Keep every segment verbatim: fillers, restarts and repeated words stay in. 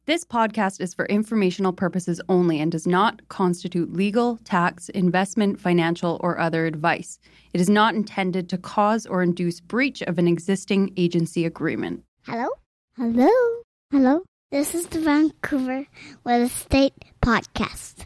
This podcast is for informational purposes only and does not constitute legal, tax, investment, financial, or other advice. It is not intended to cause or induce breach of an existing agency agreement. Hello? Hello? Hello? This is the Vancouver Real Estate Podcast.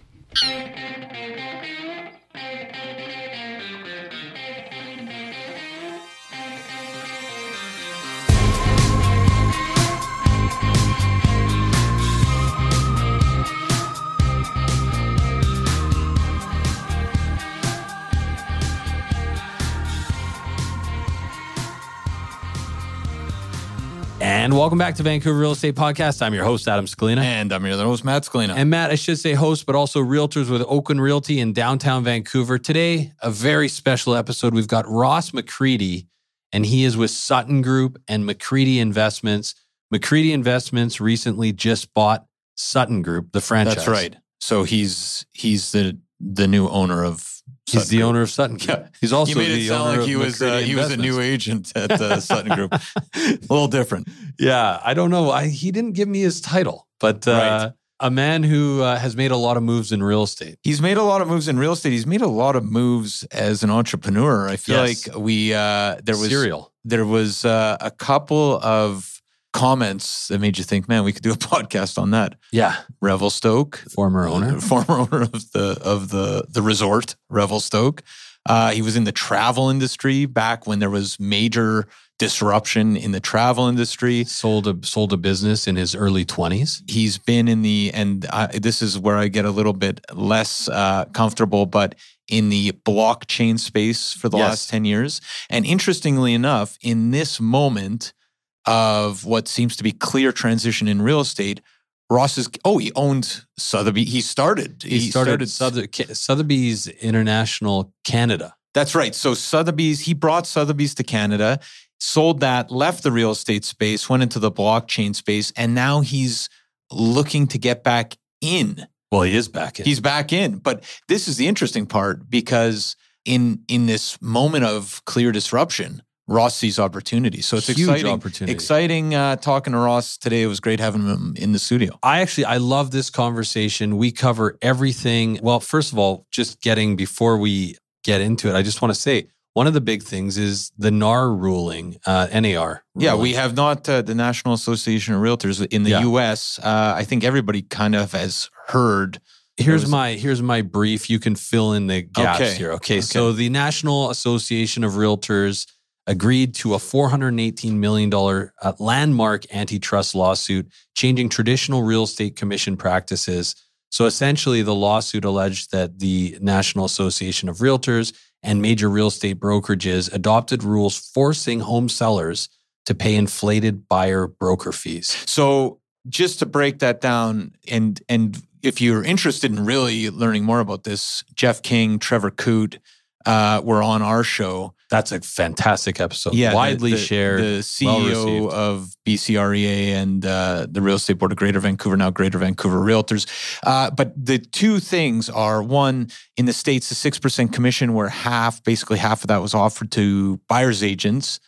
And welcome back to Vancouver Real Estate Podcast. I'm your host, Adam Scalina. And I'm your other host, Matt Scalina. And Matt, I should say host, but also realtors with Oakland Realty in downtown Vancouver. Today, a very special episode. We've got Ross McCready, and he is with Sutton Group and McCready Investments. McCready Investments recently just bought Sutton Group, the franchise. That's right. So he's he's the the new owner of Sutton He's the Group. owner of Sutton Group. Yeah. He's also you made it the sound owner like of he was uh, McCready he was a new Investments. agent at uh, Sutton Group. A little different. Yeah, I don't know. I, he didn't give me his title, but uh, Right. a man who uh, has made a lot of moves in real estate. He's made a lot of moves in real estate. He's made a lot of moves as an entrepreneur. I feel Yes. like we uh, there was Serial. there was uh, a couple of comments that made you think, man, we could do a podcast on that. Yeah. Revelstoke, Former owner. former owner of the of the the resort, Revelstoke. Uh, he was in the travel industry back when there was major disruption in the travel industry. Sold a sold a business in his early twenties. He's been in the, and I, this is where I get a little bit less uh, comfortable, but in the blockchain space for the Yes. last ten years. And interestingly enough, in this moment of what seems to be clear transition in real estate, Ross is, oh, he owned Sotheby's. He started. He, started, Sothe- Ca- Sotheby's International Canada. That's right. So Sotheby's, he brought Sotheby's to Canada, sold that, left the real estate space, went into the blockchain space, and now he's looking to get back in. Well, he is back in. He's back in. But this is the interesting part, because in in this moment of clear disruption, Ross sees opportunity. So it's Huge exciting. opportunity. Exciting uh, talking to Ross today. It was great having him in the studio. I actually, I love this conversation. We cover everything. Well, first of all, just getting, before we get into it, I just want to say, one of the big things is the N A R ruling, uh, N A R. Yeah, ruling. we have not, uh, the National Association of Realtors in the Yeah. U S. Uh, I think everybody kind of has heard. Here's was- my here's my brief. You can fill in the gaps Okay. here. Okay, Okay. so the National Association of Realtors agreed to a four hundred eighteen million dollars uh, landmark antitrust lawsuit, changing traditional real estate commission practices. So essentially, the lawsuit alleged that the National Association of Realtors and major real estate brokerages adopted rules forcing home sellers to pay inflated buyer broker fees. So just to break that down, and and if you're interested in really learning more about this, Jeff King, Trevor Coote uh, were on our show. That's a fantastic episode. Yeah, the- widely the, shared. The C E O well-received. of B C R E A and uh, the Real Estate Board of Greater Vancouver, now Greater Vancouver Realtors. Uh, but the two things are, one, in the States, the six percent commission, where half, basically half of that was offered to buyer's agents,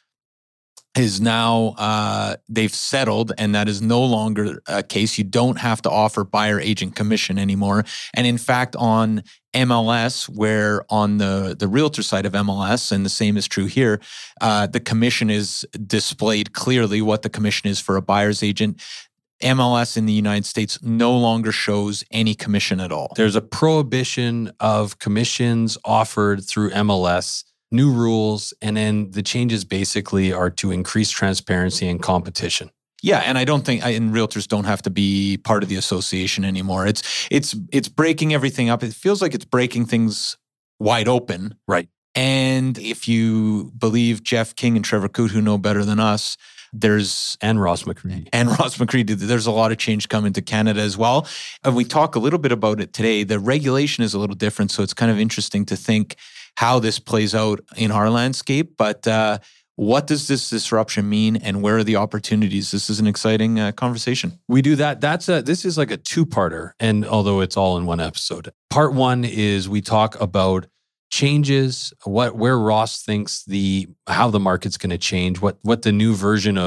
is now, uh, they've settled, and that is no longer a case. You don't have to offer buyer agent commission anymore. And in fact, on M L S, where on the, the realtor side of M L S, and the same is true here, uh, the commission is displayed clearly what the commission is for a buyer's agent. M L S in the United States no longer shows any commission at all. There's a prohibition of commissions offered through M L S, new rules, and then the changes basically are to increase transparency and competition. Yeah, and I don't think, and realtors don't have to be part of the association anymore. It's it's it's breaking everything up. It feels like it's breaking things wide open. Right. And if you believe Jeff King and Trevor Coote, who know better than us, there's And Ross McCready. and Ross McCready, there's a lot of change coming to Canada as well. And we talk a little bit about it today. The regulation is a little different, so it's kind of interesting to think how this plays out in our landscape. But uh, what does this disruption mean, and where are the opportunities? This is an exciting uh, conversation. We do that. That's a, this is like a two-parter, and although it's all in one episode. Part one is we talk about changes, what where Ross thinks the how the market's going to change, what what the new version of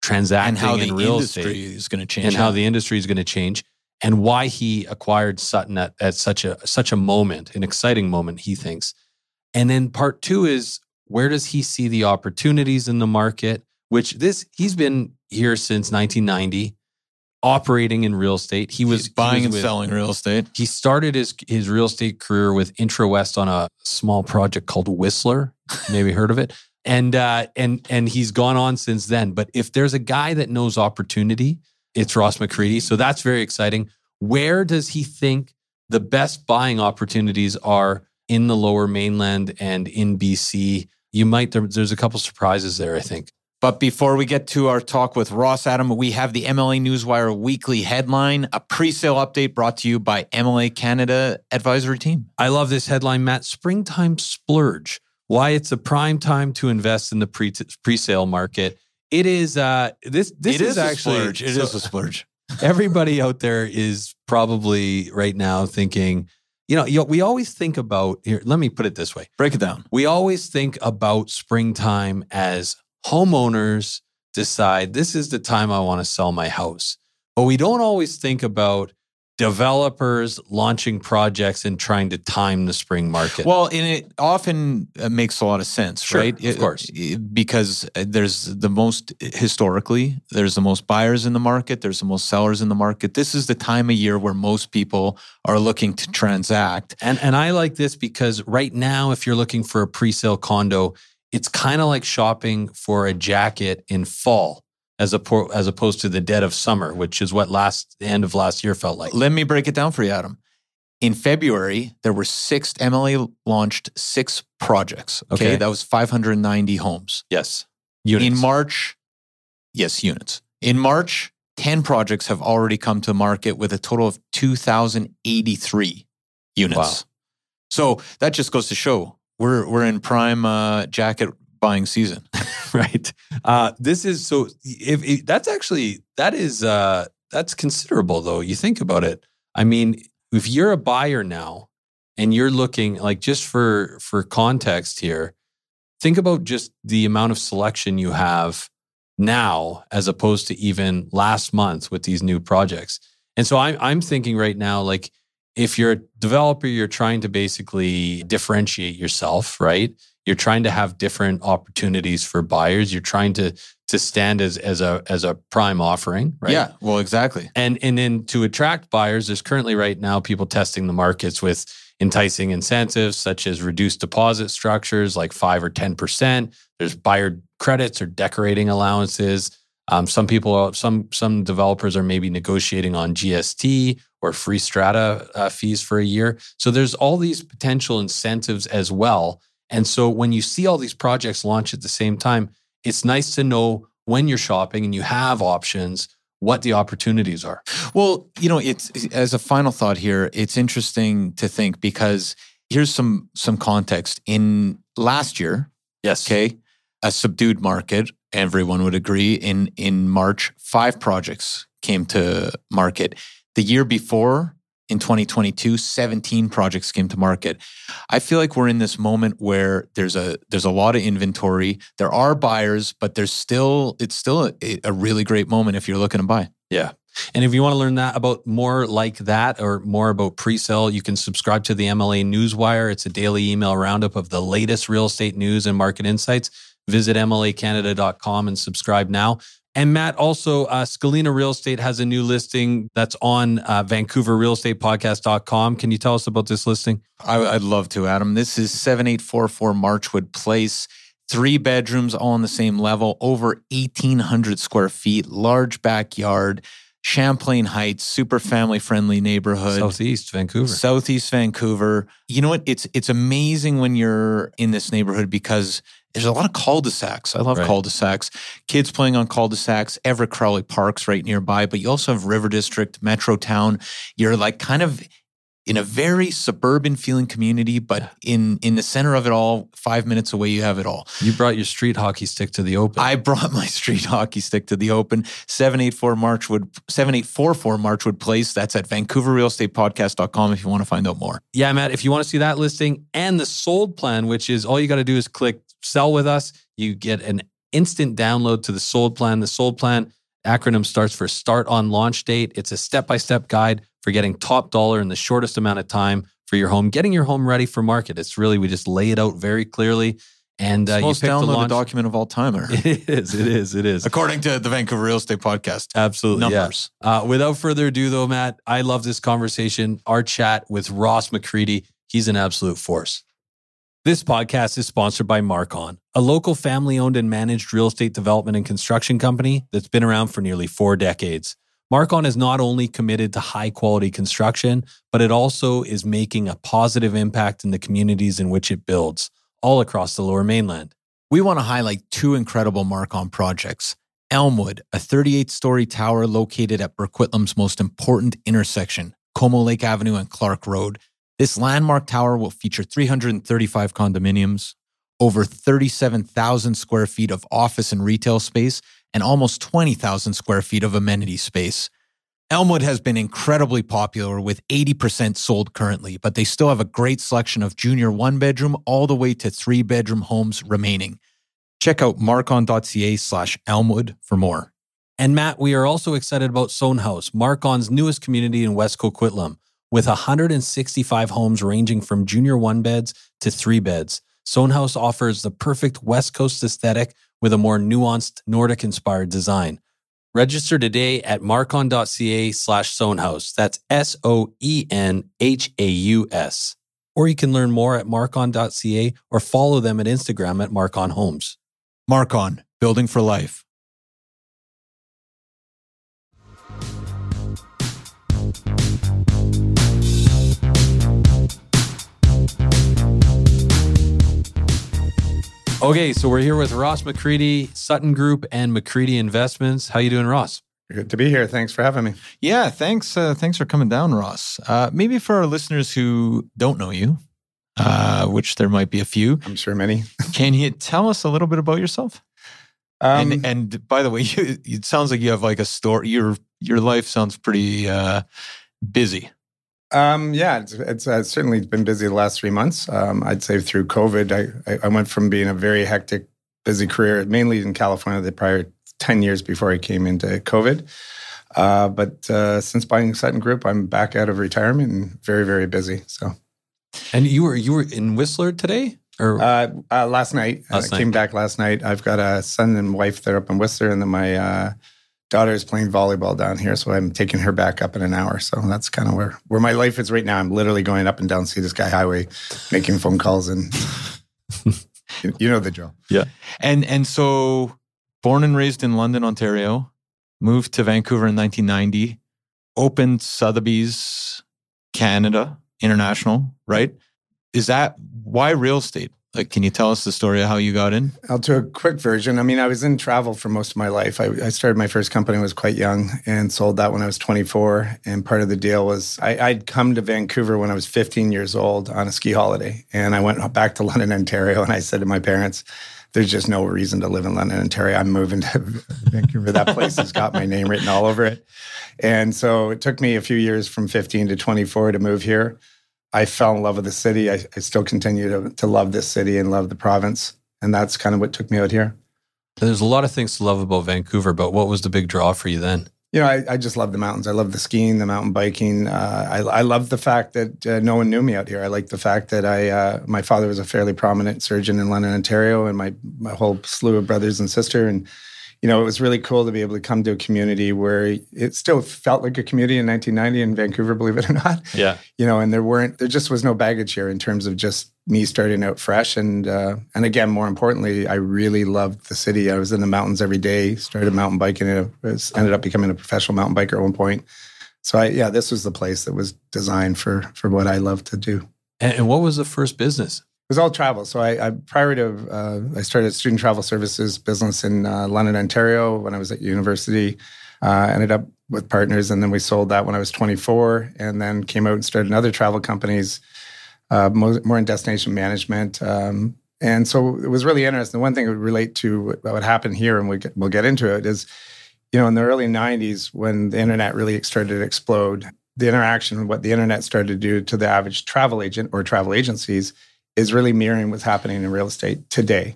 transacting and how the in real industry estate is going to change, and how the industry is going to change, and why he acquired Sutton at, at such a such a moment, an exciting moment, he thinks. And then part two is, where does he see the opportunities in the market? Which this he's been here since nineteen ninety, operating in real estate. He was He's buying he was and with, selling real estate. He started his his real estate career with IntraWest on a small project called Whistler. Maybe heard of it. And uh, and and he's gone on since then. But if there's a guy that knows opportunity, it's Ross McCready. So that's very exciting. Where does he think the best buying opportunities are in the Lower Mainland and in B C? You might there, there's a couple surprises there, I think. But before we get to our talk with Ross, Adam, we have the M L A Newswire weekly headline, a pre-sale update brought to you by M L A Canada Advisory Team. I love this headline, Matt. Springtime splurge. Why it's a prime time to invest in the pre pre-sale market. It is. Uh, this this it is, is actually. A splurge. It so is a splurge. Everybody out there is probably right now thinking, you know, you, we always think about here. Let me put it this way. Break it down. We always think about springtime as homeowners decide this is the time I want to sell my house. But we don't always think about developers launching projects and trying to time the spring market. Well, and it often makes a lot of sense, Sure, right? of course. It, because there's the most, historically, there's the most buyers in the market, there's the most sellers in the market. This is the time of year where most people are looking to transact. And and I like this because right now, if you're looking for a pre-sale condo, it's kind of like shopping for a jacket in fall as, a, as opposed to the dead of summer, which is what last the end of last year felt like. Let me break it down for you, Adam. In February, there were six, M L A launched six projects. Okay. Okay. That was five hundred ninety homes. Yes. Units. In March, yes, units. In March, ten projects have already come to market with a total of two thousand eighty-three units. Wow. So that just goes to show we're we're in prime uh, jacket buying season. Right. Uh, this is so if, if that's actually that is uh, that's considerable though. You think about it. I mean, if you're a buyer now and you're looking like just for for context here, think about just the amount of selection you have now as opposed to even last month with these new projects. And so I'm I'm thinking right now, like if you're a developer, you're trying to basically differentiate yourself, right? You're trying to have different opportunities for buyers. You're trying to to stand as as a as a prime offering, right? Yeah, well, exactly. And and then to attract buyers, there's currently right now people testing the markets with enticing incentives such as reduced deposit structures like five or ten percent. There's buyer credits or decorating allowances. Um, some people, some some developers are maybe negotiating on G S T or free strata uh, fees for a year. So there's all these potential incentives as well. And so when you see all these projects launch at the same time, it's nice to know when you're shopping and you have options, what the opportunities are. Well, you know, it's as a final thought here, it's interesting to think because here's some some context. In last year, Yes. okay, a subdued market, everyone would agree. In in March, five projects came to market. The year before, in twenty twenty-two, seventeen projects came to market. I feel like we're in this moment where there's a there's a lot of inventory. There are buyers, but there's still it's still a, a really great moment if you're looking to buy. Yeah. And if you want to learn that about more like that or more about pre-sale, you can subscribe to the M L A Newswire. It's a daily email roundup of the latest real estate news and market insights. Visit M L A Canada dot com and subscribe now. And Matt, also, uh, Scalina Real Estate has a new listing that's on uh, Vancouver Real Estate Podcast dot com. Can you tell us about this listing? I, I'd love to, Adam. This is seventy-eight forty-four Marchwood Place. Three bedrooms, all on the same level, over eighteen hundred square feet, large backyard, Champlain Heights, super family-friendly neighborhood. Southeast Vancouver. Southeast Vancouver. You know what? It's it's amazing when you're in this neighborhood because there's a lot of cul-de-sacs. I love Right. cul-de-sacs. Kids playing on cul-de-sacs. Everett Crowley Park's right nearby, but you also have River District, Metro Town. You're like kind of in a very suburban feeling community, but in in the center of it all, five minutes away, you have it all. You brought your street hockey stick to the open. I brought my street hockey stick to the open. seven eighty-four Marchwood, seventy-eight forty-four Marchwood Place. That's at Vancouver Real Estate Podcast dot com if you want to find out more. Yeah, Matt, if you want to see that listing and the sold plan, which is all you got to do is click sell with us, you get an instant download to the Sold Plan. The Sold Plan acronym starts for Start on Launch Date. It's a step-by-step guide for getting top dollar in the shortest amount of time for your home, getting your home ready for market. It's really, we just lay it out very clearly. And uh, you pick the downloaded launch document of all time. It is, it is, it is. According to the Vancouver Real Estate Podcast. Absolutely. Numbers. Yeah. Uh, without further ado, though, Matt, I love this conversation. Our chat with Ross McCready. He's an absolute force. This podcast is sponsored by Marcon, a local family-owned and managed real estate development and construction company that's been around for nearly four decades. Marcon is not only committed to high-quality construction, but it also is making a positive impact in the communities in which it builds, all across the Lower Mainland. We want to highlight two incredible Marcon projects. Elmwood, a thirty-eight story tower located at Burquitlam's most important intersection, Como Lake Avenue and Clark Road. This landmark tower will feature three hundred thirty-five condominiums, over thirty-seven thousand square feet of office and retail space, and almost twenty thousand square feet of amenity space. Elmwood has been incredibly popular with eighty percent sold currently, but they still have a great selection of junior one-bedroom all the way to three-bedroom homes remaining. Check out marcon.ca slash Elmwood for more. And Matt, we are also excited about Sohn House, Marcon's newest community in West Coquitlam, with one hundred sixty-five homes ranging from junior one-beds to three-beds. Sohn House offers the perfect West Coast aesthetic with a more nuanced Nordic-inspired design. Register today at marcon.ca slash Sohnhaus. That's S O E N H A U S. Or you can learn more at marcon.ca or follow them at Instagram at Marcon Homes. Marcon, building for life. Okay, so we're here with Ross McCready, Sutton Group, and McCready Investments. How you doing, Ross? Good to be here. Thanks for having me. Yeah, thanks. Uh, thanks for coming down, Ross. Uh, maybe for our listeners who don't know you, uh, which there might be a few, I'm sure many. Can you tell us a little bit about yourself? Um, and, and by the way, you, it sounds like you have like a story. Your your life sounds pretty uh, busy. Um, yeah, it's, it's uh, certainly been busy the last three months. Um, I'd say through COVID, I, I, I went from being a very hectic, busy career, mainly in California, the prior ten years before I came into COVID. Uh, but uh, since buying Sutton Group, I'm back out of retirement and very, very busy. So, and you were you were in Whistler today, or uh, uh, last night? I last uh, came night. back last night. I've got a son and wife there up in Whistler, and then my uh, daughter is playing volleyball down here, so I'm taking her back up in an hour. So that's kind of where, where my life is right now. I'm literally going up and down Sea to Sky Highway, making phone calls, and you, you know the drill. Yeah. And and so born and raised in London, Ontario, moved to Vancouver in nineteen ninety, opened Sotheby's Canada International, right? Is that why real estate? Like, can you tell us the story of how you got in? I'll do a quick version. I mean, I was in travel for most of my life. I, I started my first company when I was quite young and sold that when I was twenty-four. And part of the deal was I, I'd come to Vancouver when I was fifteen years old on a ski holiday. And I went back to London, Ontario, and I said to my parents, there's just no reason to live in London, Ontario. I'm moving to Vancouver. That place has got my name written all over it. And so it took me a few years from fifteen to twenty-four to move here. I fell in love with the city. I, I still continue to, to love this city and love the province. And that's kind of what took me out here. There's a lot of things to love about Vancouver, but what was the big draw for you then? You know, I, I just love the mountains. I love the skiing, the mountain biking. Uh, I, I love the fact that uh, no one knew me out here. I like the fact that I, uh, my father was a fairly prominent surgeon in London, Ontario, and my, my whole slew of brothers and sister. And, you know, it was really cool to be able to come to a community where it still felt like a community in nineteen ninety in Vancouver, believe it or not. Yeah. You know, and there weren't, there just was no baggage here in terms of just me starting out fresh. And, uh, and again, more importantly, I really loved the city. I was in the mountains every day, started mountain biking, and was, ended up becoming a professional mountain biker at one point. So I, yeah, this was the place that was designed for, for what I love to do. And, and what was the first business? It was all travel. So I, I prior to, uh, I started a student travel services business in uh, London, Ontario when I was at university. Uh, ended up with partners, and then we sold that when I was twenty-four, and then came out and started other travel companies, uh, more, more in destination management. Um, and so it was really interesting. The one thing that would relate to what happened here, and we get, we'll get into it, is, you know, in the early nineties when the internet really started to explode, the interaction, what the internet started to do to the average travel agent or travel agencies is really mirroring what's happening in real estate today.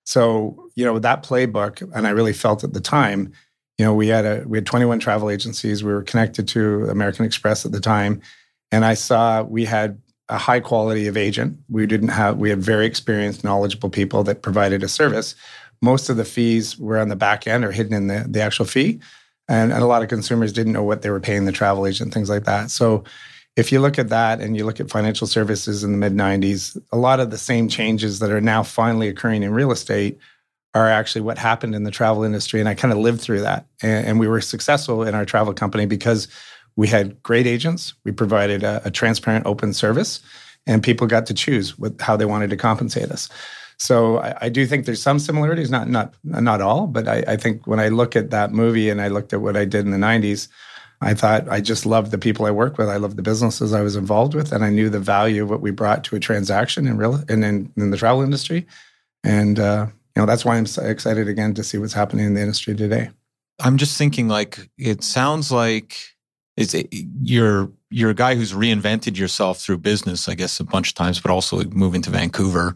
So, you know, that playbook, and I really felt at the time, you know, we had a we had twenty-one travel agencies. We were connected to American Express at the time, and I saw we had a high quality of agent. We didn't have we had very experienced, knowledgeable people that provided a service. Most of the fees were on the back end or hidden in the, the actual fee, and, and a lot of consumers didn't know what they were paying the travel agent, things like that. So, if you look at that and you look at financial services in the mid nineties, a lot of the same changes that are now finally occurring in real estate are actually what happened in the travel industry. And I kind of lived through that. And, and we were successful in our travel company because we had great agents. We provided a, a transparent, open service, and people got to choose what, how they wanted to compensate us. So I, I do think there's some similarities, not not not all, but I, I think when I look at that movie and I looked at what I did in the nineties, I thought I just loved the people I worked with. I loved the businesses I was involved with, and I knew the value of what we brought to a transaction in real and in, in the travel industry. And uh, you know, that's why I'm so excited again to see what's happening in the industry today. I'm just thinking, like, it sounds like it's you're you're a guy who's reinvented yourself through business, I guess, a bunch of times, but also moving to Vancouver.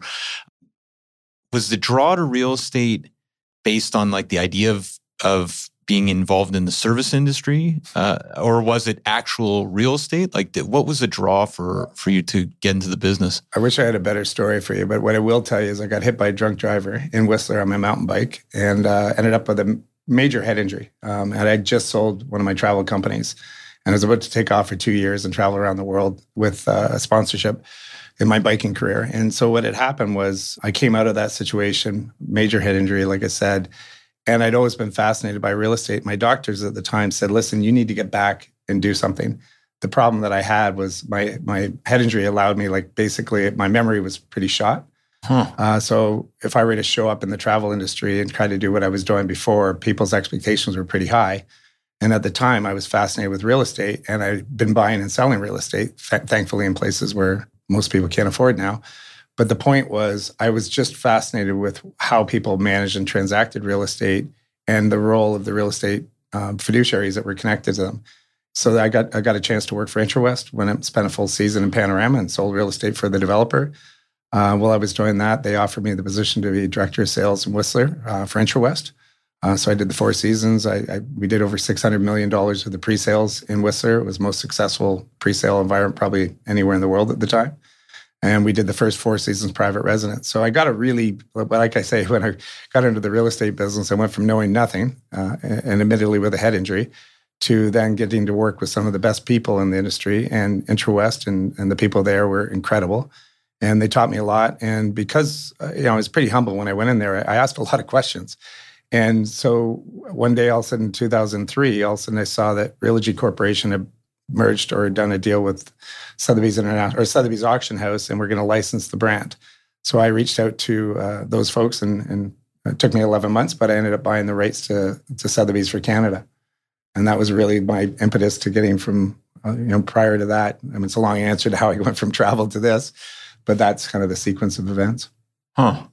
Was the draw to real estate based on like the idea of of being involved in the service industry, uh, or was it actual real estate? Like, what was the draw for, for you to get into the business? I wish I had a better story for you, but what I will tell you is I got hit by a drunk driver in Whistler on my mountain bike and uh, ended up with a major head injury. Um, and I just sold one of my travel companies, and I was about to take off for two years and travel around the world with uh, a sponsorship in my biking career. And so what had happened was I came out of that situation, major head injury, like I said, and I'd always been fascinated by real estate. My doctors at the time said, listen, you need to get back and do something. The problem that I had was my my head injury allowed me, like, basically my memory was pretty shot. Huh. Uh, so if I were to show up in the travel industry and try to do what I was doing before, people's expectations were pretty high. And at the time, I was fascinated with real estate, and I'd been buying and selling real estate, th- thankfully in places where most people can't afford now. But the point was, I was just fascinated with how people managed and transacted real estate and the role of the real estate um, fiduciaries that were connected to them. So I got I got a chance to work for IntraWest when I spent a full season in Panorama and sold real estate for the developer. Uh, while I was doing that, they offered me the position to be director of sales in Whistler uh, for IntraWest. Uh, so I did the four seasons. I, I we did over six hundred million dollars of the pre-sales in Whistler. It was the most successful pre-sale environment probably anywhere in the world at the time. And we did the first four seasons private residence. So I got a really, like I say, when I got into the real estate business, I went from knowing nothing, uh, and admittedly with a head injury, to then getting to work with some of the best people in the industry. And IntraWest and, and the people there were incredible. And they taught me a lot. And because, uh, you know, I was pretty humble when I went in there, I asked a lot of questions. And so one day, all of a sudden in two thousand three, all of a sudden I saw that Realogy Corporation had merged or done a deal with Sotheby's International or Sotheby's Auction House, and we're going to license the brand. So I reached out to uh, those folks, and, and it took me eleven months, but I ended up buying the rights to, to Sotheby's for Canada. And that was really my impetus to getting from, uh, you know, prior to that. I mean, it's a long answer to how I went from travel to this, but that's kind of the sequence of events. Huh.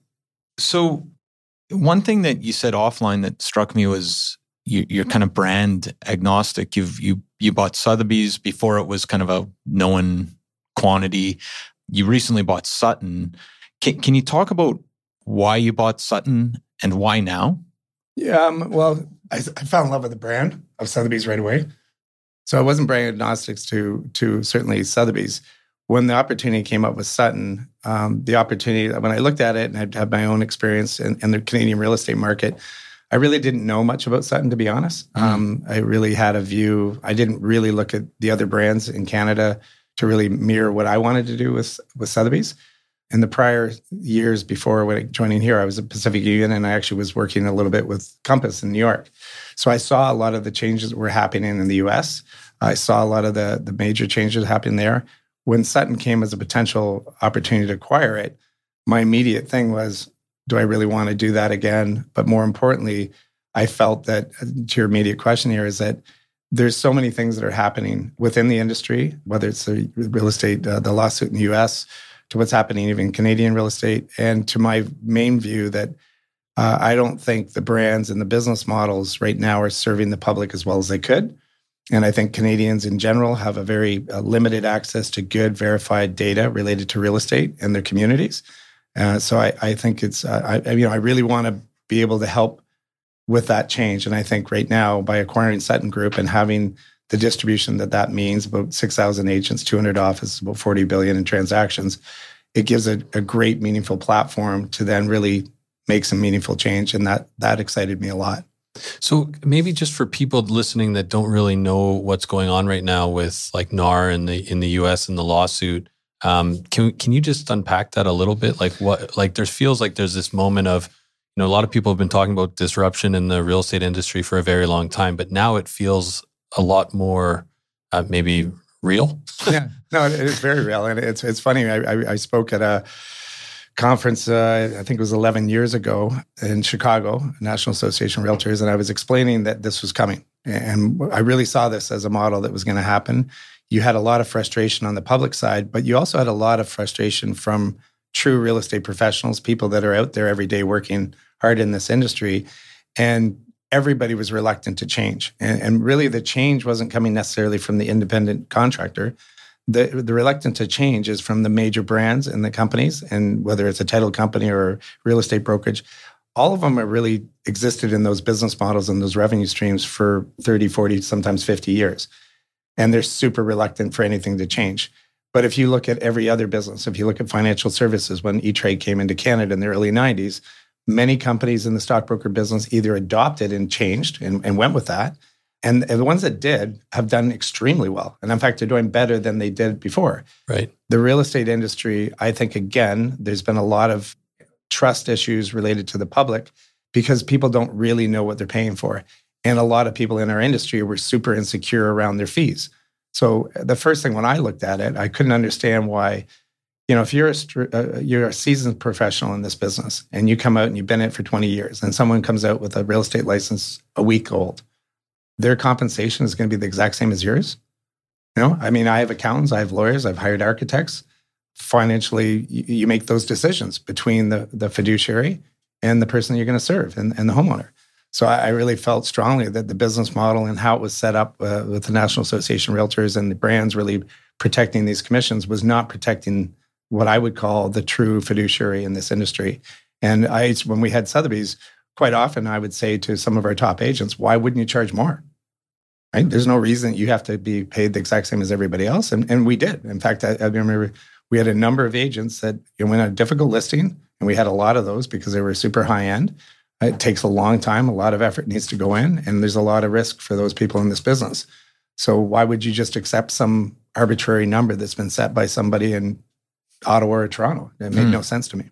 So one thing that you said offline that struck me was you, you're kind of brand agnostic. You've, you, you bought Sotheby's before it was kind of a known quantity. You recently bought Sutton. Can, can you talk about why you bought Sutton and why now? Yeah, um, well, I, I fell in love with the brand of Sotheby's right away. So I wasn't brand agnostics to to certainly Sotheby's. When the opportunity came up with Sutton, um, the opportunity, when I looked at it and I'd had my own experience in, in the Canadian real estate market, I really didn't know much about Sutton, to be honest. Mm. Um, I really had a view. I didn't really look at the other brands in Canada to really mirror what I wanted to do with, with Sotheby's. In the prior years before when joining here, I was at Pacific Union, and I actually was working a little bit with Compass in New York. So I saw a lot of the changes that were happening in the U S. I saw a lot of the, the major changes happening there. When Sutton came as a potential opportunity to acquire it, my immediate thing was, do I really want to do that again? But more importantly, I felt that, to your immediate question here, is that there's so many things that are happening within the industry, whether it's the real estate, uh, the lawsuit in the U S, to what's happening even in Canadian real estate, and to my main view that uh, I don't think the brands and the business models right now are serving the public as well as they could. And I think Canadians in general have a very uh, limited access to good verified data related to real estate and their communities. Uh, so I, I think it's, uh, I, you know, I really want to be able to help with that change. And I think right now, by acquiring Sutton Group and having the distribution that that means, about six thousand agents, two hundred offices, about forty billion in transactions, it gives a, a great, meaningful platform to then really make some meaningful change. And that that excited me a lot. So maybe just for people listening that don't really know what's going on right now with like N A R in the in the U S and the lawsuit, um, can can you just unpack that a little bit? Like what, like there feels like there's this moment of, you know, a lot of people have been talking about disruption in the real estate industry for a very long time, but now it feels a lot more uh, maybe real. Yeah, no, it is very real, and it's it's funny. I I, I spoke at a conference, uh, I think it was eleven years ago in Chicago, National Association of Realtors, and I was explaining that this was coming. And I really saw this as a model that was going to happen. You had a lot of frustration on the public side, but you also had a lot of frustration from true real estate professionals, people that are out there every day working hard in this industry. And everybody was reluctant to change. And, and really the change wasn't coming necessarily from the independent contractor. The, the reluctance to change is from the major brands and the companies, and whether it's a title company or real estate brokerage, all of them are really existed in those business models and those revenue streams for thirty, forty, sometimes fifty years. And they're super reluctant for anything to change. But if you look at every other business, if you look at financial services, when E-Trade came into Canada in the early nineties, many companies in the stockbroker business either adopted and changed and, and went with that. And the ones that did have done extremely well. And in fact, they're doing better than they did before. Right. The real estate industry, I think, again, there's been a lot of trust issues related to the public because people don't really know what they're paying for. And a lot of people in our industry were super insecure around their fees. So the first thing when I looked at it, I couldn't understand why, you know, if you're a, uh, you're a seasoned professional in this business and you come out and you've been in it for twenty years and someone comes out with a real estate license a week old, their compensation is going to be the exact same as yours. You know, I mean, I have accountants, I have lawyers, I've hired architects. Financially, you, you make those decisions between the, the fiduciary and the person you're going to serve and, and the homeowner. So I, I really felt strongly that the business model and how it was set up uh, with the National Association of Realtors and the brands really protecting these commissions was not protecting what I would call the true fiduciary in this industry. And I, when we had Sotheby's, quite often I would say to some of our top agents, why wouldn't you charge more? Right? There's no reason you have to be paid the exact same as everybody else. And, and we did. In fact, I, I remember we had a number of agents that you know, went on a difficult listing, and we had a lot of those because they were super high end. It takes a long time. A lot of effort needs to go in, and there's a lot of risk for those people in this business. So why would you just accept some arbitrary number that's been set by somebody in Ottawa or Toronto? It made mm. no sense to me.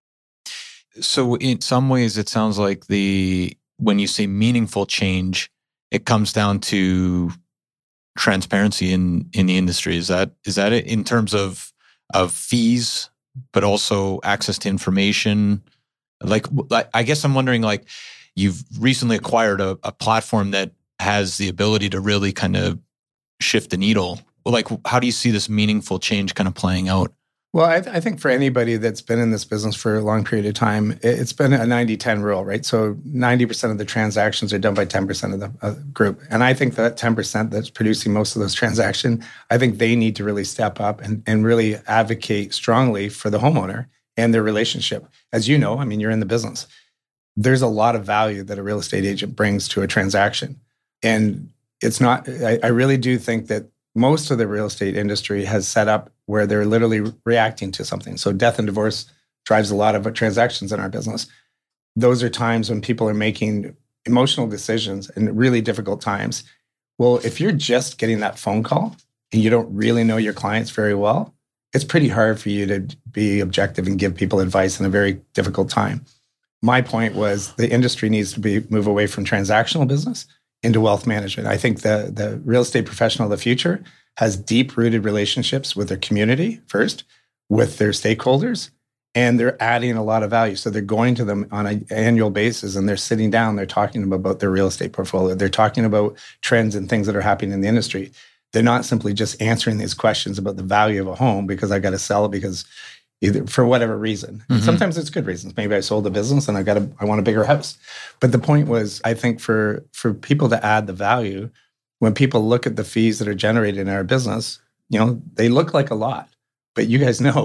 So in some ways, it sounds like the when you say meaningful change, it comes down to transparency in, in the industry. Is that is that it in terms of of fees, but also access to information? Like, I guess I'm wondering, like, you've recently acquired a, a platform that has the ability to really kind of shift the needle. Like, how do you see this meaningful change kind of playing out? Well, I, th- I think for anybody that's been in this business for a long period of time, it's been a ninety ten rule, right? So ninety percent of the transactions are done by ten percent of the uh, group. And I think that ten percent that's producing most of those transactions, I think they need to really step up and, and really advocate strongly for the homeowner and their relationship. As you know, I mean, you're in the business. There's a lot of value that a real estate agent brings to a transaction. And it's not, I, I really do think that most of the real estate industry has set up where they're literally reacting to something. So death and divorce drives a lot of transactions in our business. Those are times when people are making emotional decisions in really difficult times. Well, if you're just getting that phone call and you don't really know your clients very well, it's pretty hard for you to be objective and give people advice in a very difficult time. My point was the industry needs to be move away from transactional business into wealth management. I think the, the real estate professional of the future has deep-rooted relationships with their community first, with their stakeholders, and they're adding a lot of value. So they're going to them on an annual basis, and they're sitting down, they're talking to them about their real estate portfolio. They're talking about trends and things that are happening in the industry. They're not simply just answering these questions about the value of a home because I got to sell it because either for whatever reason. Mm-hmm. Sometimes it's good reasons. Maybe I sold a business and I got a, I want a bigger house. But the point was, I think for for people to add the value, when people look at the fees that are generated in our business, you know, they look like a lot. But you guys know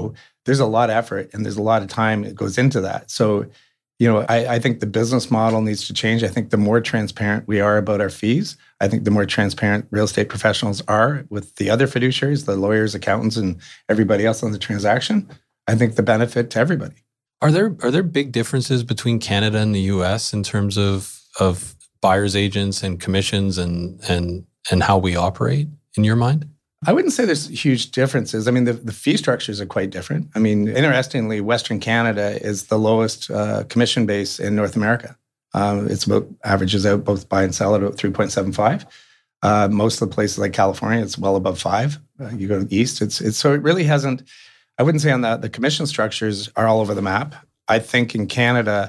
there's a lot of effort and there's a lot of time that goes into that. So, you know, I, I think the business model needs to change. I think the more transparent we are about our fees, I think the more transparent real estate professionals are with the other fiduciaries, the lawyers, accountants, and everybody else on the transaction, I think the benefit to everybody. Are there are there big differences between Canada and the U S in terms of of buyers agents and commissions and and and how we operate in your mind? I wouldn't say there's huge differences. I mean, the, the fee structures are quite different. I mean, interestingly, Western Canada is the lowest uh, commission base in North America. Um, it's about averages out both buy and sell at about three point seven five. Uh, most of the places like California, it's well above five. Uh, you go to the east, it's it's so it really hasn't. I wouldn't say on that the commission structures are all over the map. I think in Canada,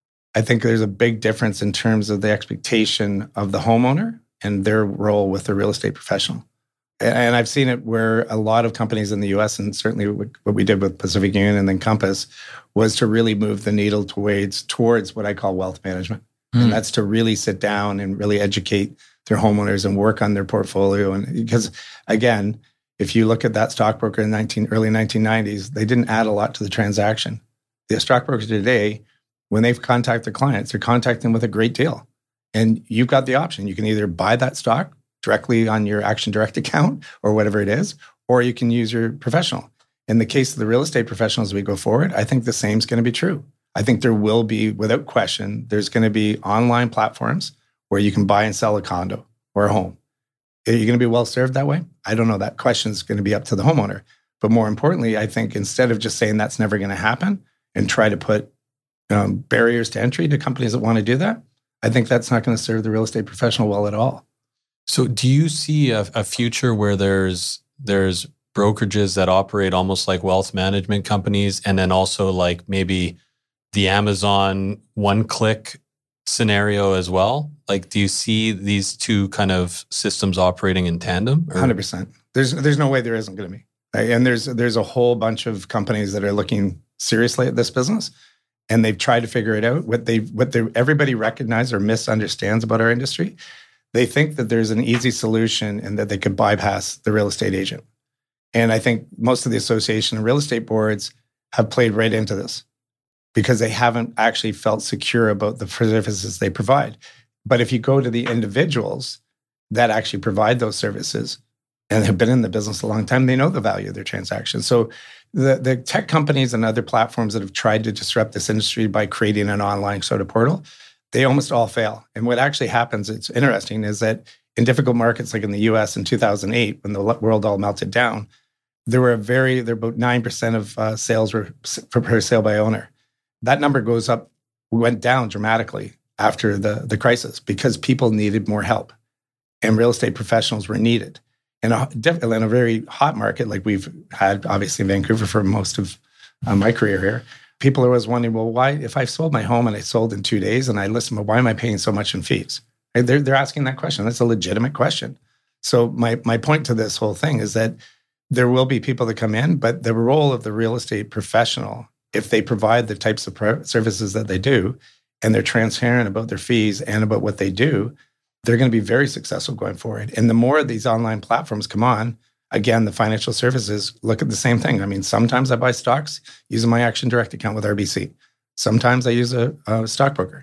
I think there's a big difference in terms of the expectation of the homeowner and their role with the real estate professional. And I've seen it where a lot of companies in the U S, and certainly what we did with Pacific Union and then Compass, was to really move the needle towards, towards what I call wealth management. Mm. And that's to really sit down and really educate their homeowners and work on their portfolio. And because, again, if you look at that stockbroker in nineteen, early nineteen nineties, they didn't add a lot to the transaction. The stockbrokers today, when they contact their clients, they're contacting them with a great deal. And you've got the option. You can either buy that stock directly on your Action Direct account or whatever it is, or you can use your professional. In the case of the real estate professionals as we go forward, I think the same is going to be true. I think there will be, without question, there's going to be online platforms where you can buy and sell a condo or a home. Are you going to be well served that way? I don't know. That question is going to be up to the homeowner. But more importantly, I think instead of just saying that's never going to happen and try to put um, barriers to entry to companies that want to do that, I think that's not going to serve the real estate professional well at all. So do you see a, a future where there's there's brokerages that operate almost like wealth management companies, and then also like maybe the Amazon one-click scenario as well? Like, do you see these two kind of systems operating in tandem? Or? one hundred percent. There's there's no way there isn't going to be. And there's there's a whole bunch of companies that are looking seriously at this business, and they've tried to figure it out. What they what they everybody recognizes or misunderstands about our industry, they think that there's an easy solution and that they could bypass the real estate agent. And I think most of the association and real estate boards have played right into this because they haven't actually felt secure about the services they provide. But if you go to the individuals that actually provide those services and have been in the business a long time, they know the value of their transactions. So the, the tech companies and other platforms that have tried to disrupt this industry by creating an online sort of portal, they almost all fail. And what actually happens, it's interesting, is that in difficult markets like in the U S in two thousand eight, when the world all melted down, there were a very, there were about nine percent of uh, sales were per sale by owner. That number goes up, went down dramatically after the, the crisis because people needed more help and real estate professionals were needed. In a, in a very hot market like we've had, obviously, in Vancouver for most of uh, my career here, people are always wondering, well, why, if I sold my home and I sold in two days and I listen, well, why am I paying so much in fees? Right? They're, they're asking that question. That's a legitimate question. So my, my point to this whole thing is that there will be people that come in, but the role of the real estate professional, if they provide the types of pro- services that they do, and they're transparent about their fees and about what they do, they're going to be very successful going forward. And the more these online platforms come on, again, the financial services look at the same thing. I mean, sometimes I buy stocks using my Action Direct account with R B C. Sometimes I use a, a stockbroker.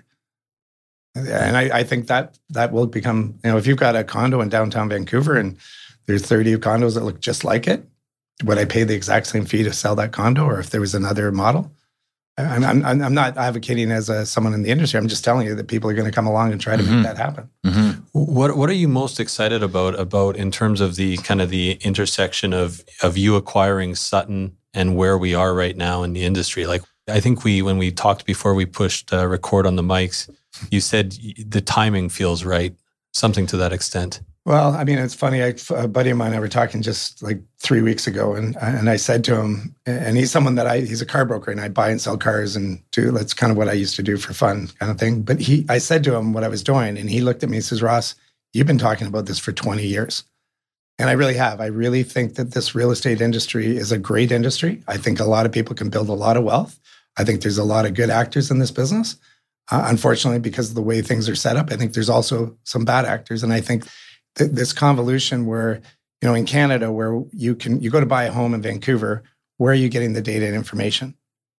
And I, I think that that will become, you know, if you've got a condo in downtown Vancouver and there's thirty condos that look just like it, would I pay the exact same fee to sell that condo? Or if there was another model? I'm, I'm, I'm not advocating as a, someone in the industry. I'm just telling you that people are going to come along and try to mm-hmm. make that happen. Mm-hmm. What What are you most excited about about in terms of the kind of the intersection of of you acquiring Sutton and where we are right now in the industry? Like, I think we when we talked before we pushed uh, record on the mics, you said the timing feels right, something to that extent. Well, I mean, it's funny. I, a buddy of mine and I were talking just like three weeks ago, and and I said to him, and he's someone that I, he's a car broker, and I buy and sell cars and do, that's kind of what I used to do for fun kind of thing. But he, I said to him what I was doing, and he looked at me and says, Ross, you've been talking about this for twenty years. And I really have. I really think that this real estate industry is a great industry. I think a lot of people can build a lot of wealth. I think there's a lot of good actors in this business. Uh, unfortunately, because of the way things are set up, I think there's also some bad actors. And I think this convolution where, you know, in Canada, where you can, you go to buy a home in Vancouver, where are you getting the data and information?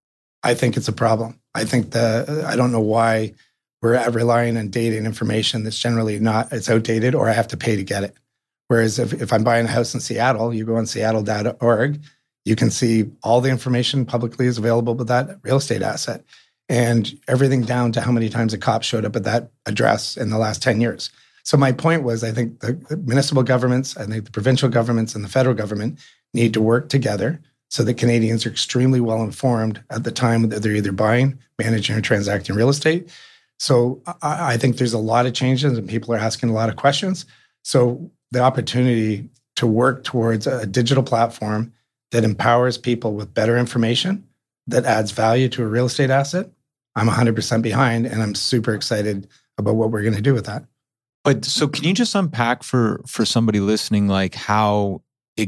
I think it's a problem. I think the, I don't know why we're relying on data and information that's generally not, it's outdated or I have to pay to get it. Whereas if, if I'm buying a house in Seattle, you go on seattle dot org, you can see all the information publicly is available with that real estate asset and everything down to how many times a cop showed up at that address in the last ten years. So my point was, I think the municipal governments, I think the provincial governments and the federal government need to work together so that Canadians are extremely well informed at the time that they're either buying, managing, or transacting real estate. So I, I think there's a lot of changes and people are asking a lot of questions. So the opportunity to work towards a digital platform that empowers people with better information, that adds value to a real estate asset, I'm one hundred percent behind, and I'm super excited about what we're going to do with that. But so can you just unpack for for somebody listening, like how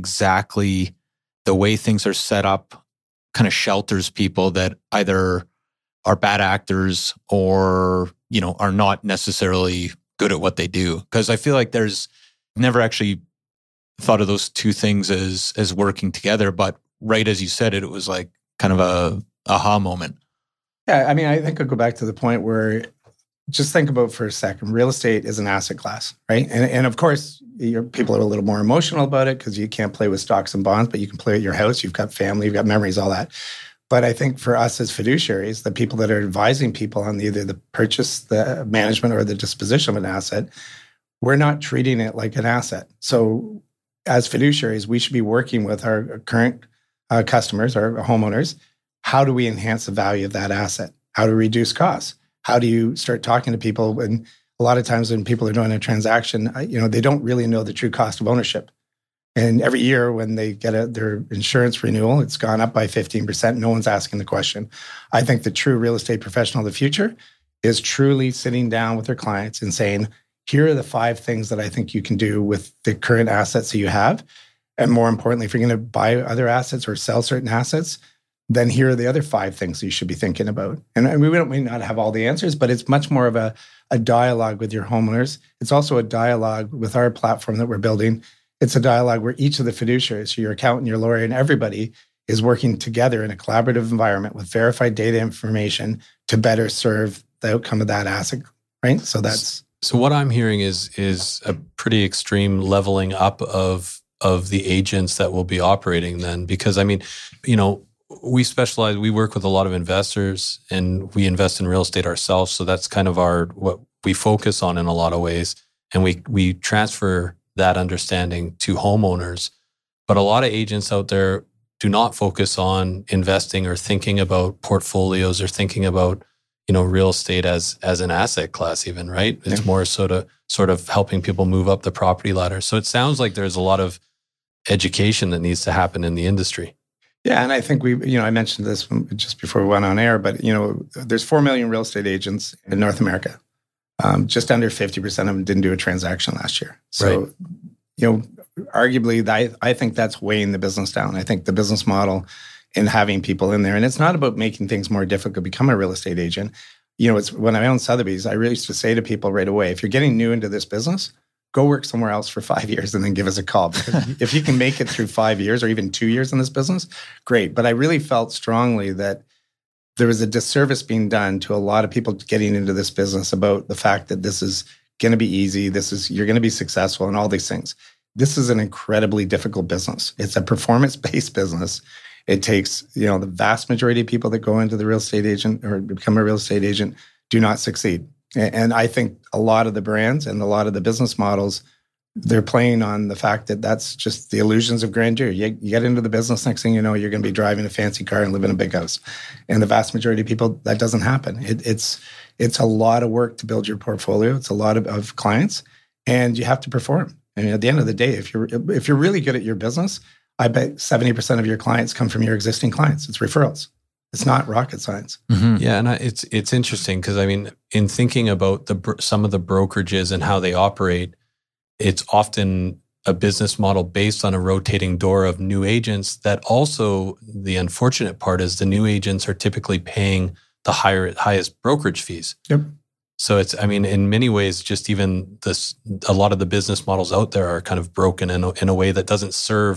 exactly the way things are set up kind of shelters people that either are bad actors or, you know, are not necessarily good at what they do? Because I feel like there's never actually thought of those two things as as working together. But right as you said it, it was like kind of a aha moment. Yeah, I mean, I think I'll go back to the point where just think about for a second, real estate is an asset class, right? And, and of course, your, people are a little more emotional about it because you can't play with stocks and bonds, but you can play at your house. You've got family, you've got memories, all that. But I think for us as fiduciaries, the people that are advising people on either the purchase, the management, or the disposition of an asset, we're not treating it like an asset. So as fiduciaries, we should be working with our current uh, customers, our homeowners. How do we enhance the value of that asset? How to reduce costs? How do you start talking to people? And a lot of times when people are doing a transaction, you know, they don't really know the true cost of ownership. And every year when they get a, their insurance renewal, it's gone up by fifteen percent. No one's asking the question. I think the true real estate professional of the future is truly sitting down with their clients and saying, here are the five things that I think you can do with the current assets that you have. And more importantly, if you're going to buy other assets or sell certain assets, then here are the other five things you should be thinking about. And I mean, we don't may not have all the answers, but it's much more of a, a dialogue with your homeowners. It's also a dialogue with our platform that we're building. It's a dialogue where each of the fiduciaries, your accountant, your lawyer, and everybody is working together in a collaborative environment with verified data information to better serve the outcome of that asset, right? So that's... So what I'm hearing is is a pretty extreme leveling up of of the agents that will be operating then, because I mean, you know, we specialize, we work with a lot of investors and we invest in real estate ourselves. So that's kind of our, what we focus on in a lot of ways. And we, we transfer that understanding to homeowners. But a lot of agents out there do not focus on investing or thinking about portfolios or thinking about, you know, real estate as, as an asset class even, right? It's yeah. more sort of, sort of helping people move up the property ladder. So it sounds like there's a lot of education that needs to happen in the industry. Yeah, and I think we, you know, I mentioned this just before we went on air, but, you know, there's four million real estate agents in North America. Um, just under fifty percent of them didn't do a transaction last year. So, right. you know, arguably, I, I think that's weighing the business down. I think the business model and having people in there, and it's not about making things more difficult to become a real estate agent. You know, it's when I owned Sotheby's, I really used to say to people right away, if you're getting new into this business, go work somewhere else for five years and then give us a call. Because if you can make it through five years or even two years in this business, great. But I really felt strongly that there was a disservice being done to a lot of people getting into this business about the fact that this is going to be easy. This is, you're going to be successful and all these things. This is an incredibly difficult business. It's a performance-based business. It takes, you know, the vast majority of people that go into the real estate agent or become a real estate agent do not succeed. And I think a lot of the brands and a lot of the business models, they're playing on the fact that that's just the illusions of grandeur. You, you get into the business, next thing you know, you're going to be driving a fancy car and live in a big house. And the vast majority of people, that doesn't happen. It, it's it's a lot of work to build your portfolio. It's a lot of, of clients, and you have to perform. And at the end of the day, if you're if you're really good at your business, I bet seventy percent of your clients come from your existing clients. It's referrals. It's not rocket science. Mm-hmm. Yeah, and I, it's it's interesting because I mean, in thinking about the some of the brokerages and how they operate, it's often a business model based on a rotating door of new agents. That also, the unfortunate part is the new agents are typically paying the higher highest brokerage fees. Yep. So it's, I mean, in many ways, just even this, a lot of the business models out there are kind of broken in a, in a way that doesn't serve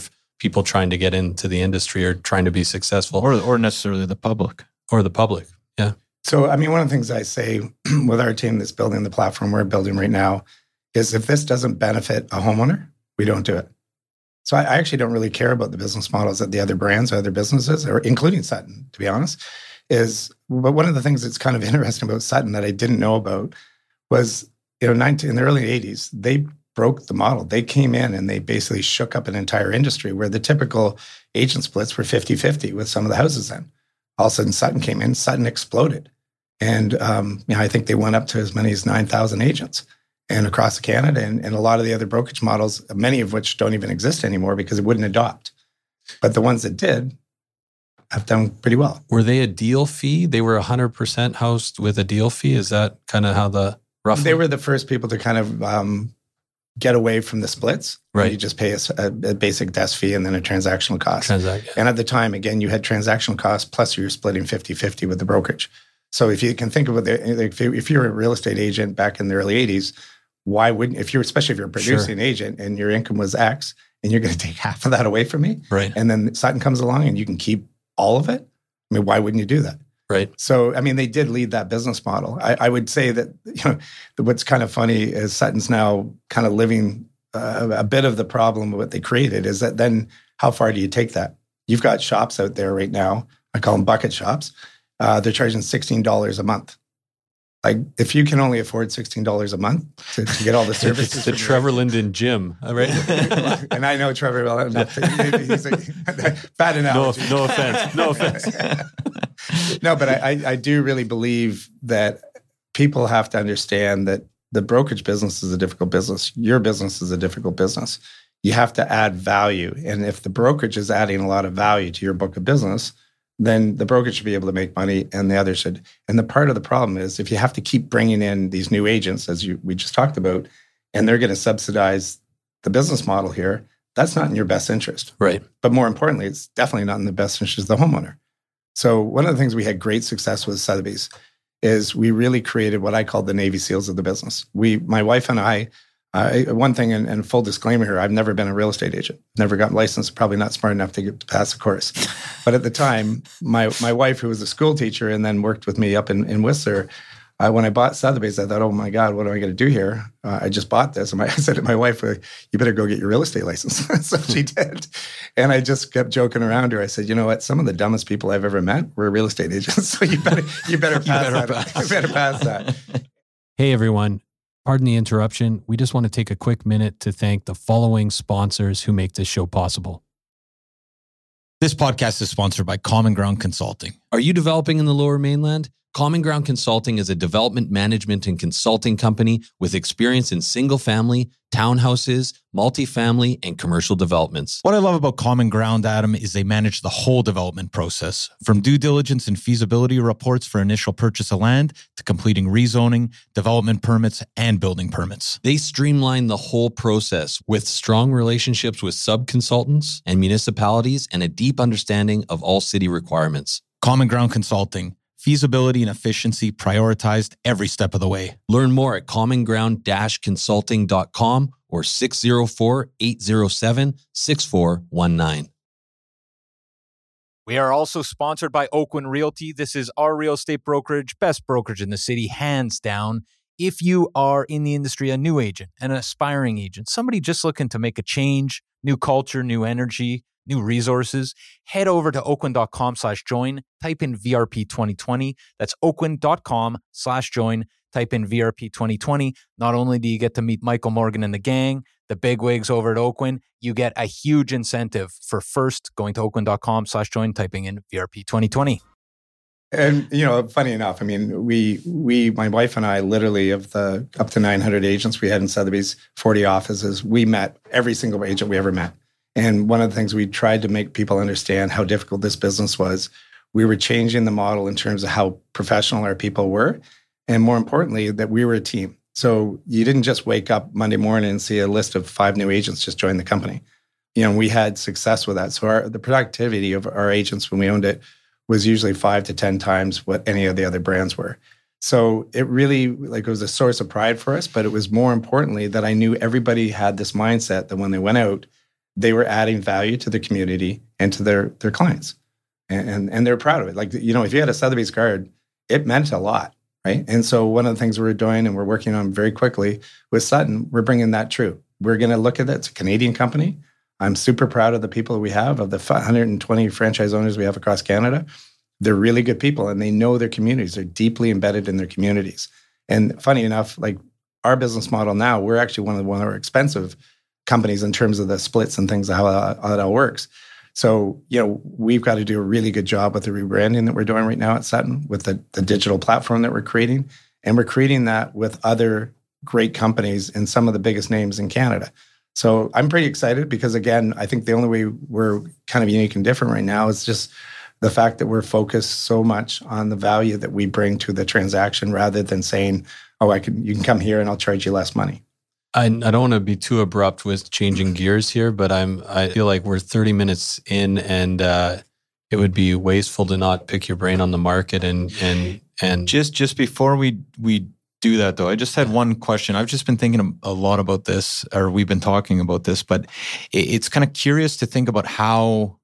people trying to get into the industry or trying to be successful. Or, or necessarily the public. Or the public, yeah. So, I mean, one of the things I say with our team that's building the platform we're building right now is if this doesn't benefit a homeowner, we don't do it. So I actually don't really care about the business models that the other brands or other businesses, or including Sutton, to be honest, is, but one of the things that's kind of interesting about Sutton that I didn't know about was, you know, nineteen, in the early eighties, they broke the model. They came in and they basically shook up an entire industry where the typical agent splits were fifty-fifty with some of the houses in. All of a sudden, Sutton came in, Sutton exploded. And um, you know, I think they went up to as many as nine thousand agents and across Canada, and, and a lot of the other brokerage models, many of which don't even exist anymore because it wouldn't adopt. But the ones that did have done pretty well. Were they a deal fee? They were one hundred percent housed with a deal fee? Is that kind of how the roughly? They were the first people to kind of um, get away from the splits. Right. You just pay a, a basic desk fee and then a transactional cost. Transact, yeah. And at the time, again, you had transactional costs plus you were splitting fifty-fifty with the brokerage. So if you can think of it, if, you, if you're a real estate agent back in the early eighties, why wouldn't, if you're, especially if you're a producing sure. agent and your income was X and you're going to take half of that away from me, right? And then Sutton comes along and you can keep all of it. I mean, why wouldn't you do that? Right. So, I mean, they did lead that business model. I, I would say that, you know, what's kind of funny is Sutton's now kind of living uh, a bit of the problem of what they created is that then how far do you take that? You've got shops out there right now. I call them bucket shops. Uh, they're charging sixteen dollars a month. Like, if you can only afford sixteen dollars a month to, to get all the services. It's the Trevor your, Linden gym, right? And I know Trevor well enough. To, he's a bad analogy. No, no offense. No offense. No, but I, I do really believe that people have to understand that the brokerage business is a difficult business. Your business is a difficult business. You have to add value. And if the brokerage is adding a lot of value to your book of business, then the brokerage should be able to make money and the other should. And the part of the problem is if you have to keep bringing in these new agents, as you we just talked about, and they're going to subsidize the business model here, that's not in your best interest. Right. But more importantly, it's definitely not in the best interest of the homeowner. So one of the things we had great success with Sotheby's is we really created what I call the Navy SEALs of the business. We, my wife and I, Uh, one thing, and, and full disclaimer here, I've never been a real estate agent. Never got licensed, probably not smart enough to get to pass the course. But at the time, my my wife, who was a school teacher and then worked with me up in, in Whistler, uh, when I bought Sotheby's, I thought, oh my God, what am I going to do here? Uh, I just bought this. And my, I said to my wife, you better go get your real estate license. So she did. And I just kept joking around her. I said, you know what? Some of the dumbest people I've ever met were real estate agents. So you better, you better pass you better that. Pass. You better pass that. Hey, everyone. Pardon the interruption. We just want to take a quick minute to thank the following sponsors who make this show possible. This podcast is sponsored by Common Ground Consulting. Are you developing in the Lower Mainland? Common Ground Consulting is a development management and consulting company with experience in single-family, townhouses, multifamily, and commercial developments. What I love about Common Ground, Adam, is they manage the whole development process, from due diligence and feasibility reports for initial purchase of land to completing rezoning, development permits, and building permits. They streamline the whole process with strong relationships with sub-consultants and municipalities and a deep understanding of all city requirements. Common Ground Consulting. Feasibility and efficiency prioritized every step of the way. Learn more at common ground dash consulting dot com or six oh four, eight oh seven, six four one nine. We are also sponsored by Oakwyn Realty. This is our real estate brokerage, best brokerage in the city, hands down. If you are in the industry, a new agent, an aspiring agent, somebody just looking to make a change, new culture, new energy, new resources, head over to oakwyn.com slash join, type in V R P twenty twenty. That's oakwyn.com slash join, type in V R P twenty twenty. Not only do you get to meet Michael Morgan and the gang, the bigwigs over at Oakwyn, you get a huge incentive for first going to oakwyn.com slash join, typing in V R P twenty twenty. And, you know, funny enough, I mean, we, we, my wife and I, literally of the up to nine hundred agents we had in Sotheby's, forty offices, we met every single agent we ever met. And one of the things we tried to make people understand how difficult this business was, we were changing the model in terms of how professional our people were. And more importantly, that we were a team. So you didn't just wake up Monday morning and see a list of five new agents just join the company. You know, we had success with that. So our, the productivity of our agents when we owned it was usually five to ten times what any of the other brands were. So it really, like, it was a source of pride for us, but it was more importantly that I knew everybody had this mindset that when they went out, they were adding value to the community and to their their clients. And, and, and they're proud of it. Like, you know, if you had a Sotheby's card, it meant a lot, right? And so one of the things we're doing and we're working on very quickly with Sutton, we're bringing that true. We're going to look at it. It's a Canadian company. I'm super proud of the people we have, of the one hundred twenty franchise owners we have across Canada. They're really good people and they know their communities. They're deeply embedded in their communities. And funny enough, like our business model now, we're actually one of the one of our expensive companies in terms of the splits and things, how, how it all works. So, you know, we've got to do a really good job with the rebranding that we're doing right now at Sutton, with the, the digital platform that we're creating. And we're creating that with other great companies and some of the biggest names in Canada. So I'm pretty excited because, again, I think the only way we're kind of unique and different right now is just the fact that we're focused so much on the value that we bring to the transaction rather than saying, oh, I can you can come here and I'll charge you less money. I, I don't want to be too abrupt with changing gears here, but I'm I feel like we're thirty minutes in, and uh, it would be wasteful to not pick your brain on the market. And and and just just before we we do that, though, I just had one question. I've just been thinking a lot about this, or we've been talking about this, but it, it's kind of curious to think about how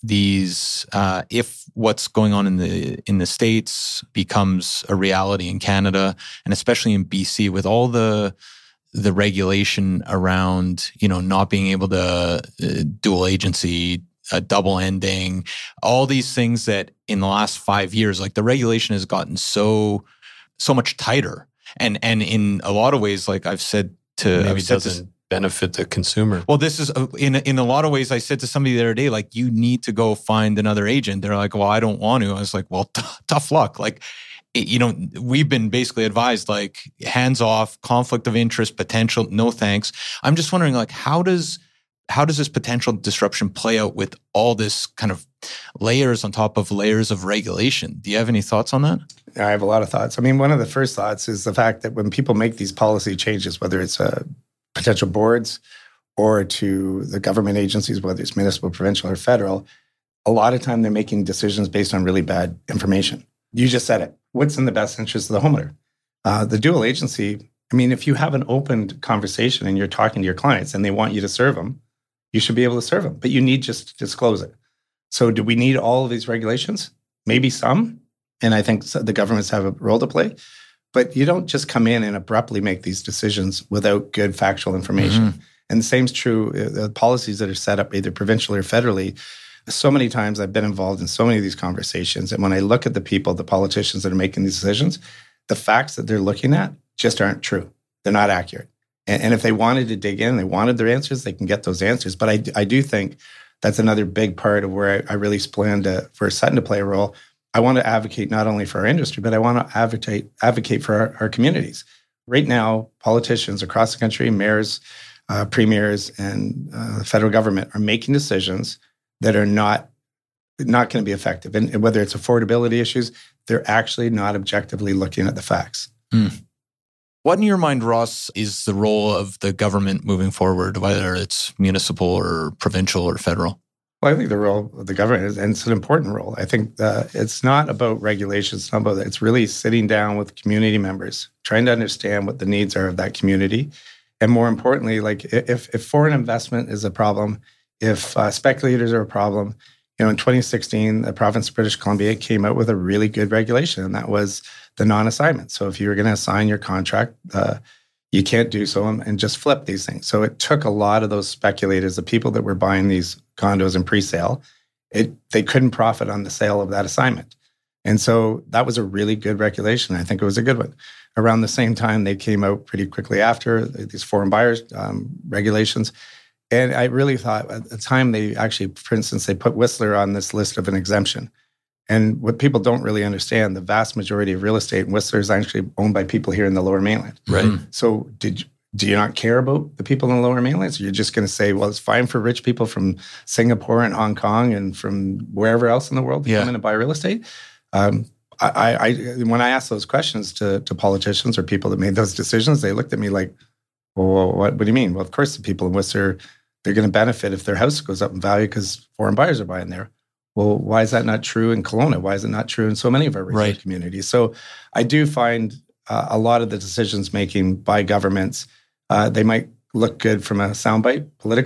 these, uh, if what's going on in the in the States becomes a reality in Canada, and especially in B C, with all the the regulation around, you know, not being able to uh, dual agency, uh, double ending, all these things that in the last five years, like the regulation has gotten so, so much tighter. And, and in a lot of ways, like I've said to, maybe I've it said doesn't to, benefit the consumer. well, this is uh, in, in a lot of ways, I said to somebody the other day, like, you need to go find another agent. They're like, well, I don't want to. I was like, well, t- tough luck. Like, you know, we've been basically advised, like, hands off, conflict of interest, potential, no thanks. I'm just wondering, like, how does how does this potential disruption play out with all this kind of layers on top of layers of regulation? Do you have any thoughts on that? I have a lot of thoughts. I mean, one of the first thoughts is the fact that when people make these policy changes, whether it's uh, potential boards or to the government agencies, whether it's municipal, provincial, or federal, a lot of time they're making decisions based on really bad information. You just said it. What's in the best interest of the homeowner? Uh, the dual agency, I mean, if you have an open conversation and you're talking to your clients and they want you to serve them, you should be able to serve them, but you need just to disclose it. So do we need all of these regulations? Maybe some, and I think the governments have a role to play, but you don't just come in and abruptly make these decisions without good factual information. Mm-hmm. And the same is true, the policies that are set up either provincially or federally. So many times I've been involved in so many of these conversations. And when I look at the people, the politicians that are making these decisions, the facts that they're looking at just aren't true. They're not accurate. And, and if they wanted to dig in, they wanted their answers, they can get those answers. But I, I do think that's another big part of where I, I really plan to, for Sutton to play a role. I want to advocate not only for our industry, but I want to advocate, advocate for our, our communities. Right now, politicians across the country, mayors, uh, premiers, and uh, the federal government are making decisions that are not not going to be effective. And, and whether it's affordability issues, they're actually not objectively looking at the facts. Mm. What in your mind, Ross, is the role of the government moving forward, whether it's municipal or provincial or federal? Well, I think the role of the government is, and it's an important role. I think uh, it's not about regulations. It's not about that. It's really sitting down with community members, trying to understand what the needs are of that community. And more importantly, like if, if foreign investment is a problem, if uh, speculators are a problem, you know, in twenty sixteen, the province of British Columbia came out with a really good regulation, and that was the non-assignment. So if you were going to assign your contract, uh, you can't do so and, and just flip these things. So it took a lot of those speculators, the people that were buying these condos in pre-sale, it they couldn't profit on the sale of that assignment. And so that was a really good regulation. I think it was a good one. Around the same time, they came out pretty quickly after these foreign buyers um, regulations. And I really thought at the time they actually, for instance, they put Whistler on this list of an exemption. And what people don't really understand, the vast majority of real estate in Whistler is actually owned by people here in the Lower Mainland. Right. Mm-hmm. So did you, do you not care about the people in the Lower Mainland? So you're just going to say, well, it's fine for rich people from Singapore and Hong Kong and from wherever else in the world to yeah. come in and buy real estate? Um, I, I, when I asked those questions to, to politicians or people that made those decisions, they looked at me like, well, what, what do you mean? Well, of course, the people in Whistler, they're going to benefit if their house goes up in value because foreign buyers are buying there. Well, why is that not true in Kelowna? Why is it not true in so many of our right. communities? So I do find uh, a lot of the decisions making by governments, uh, they might look good from a soundbite politically,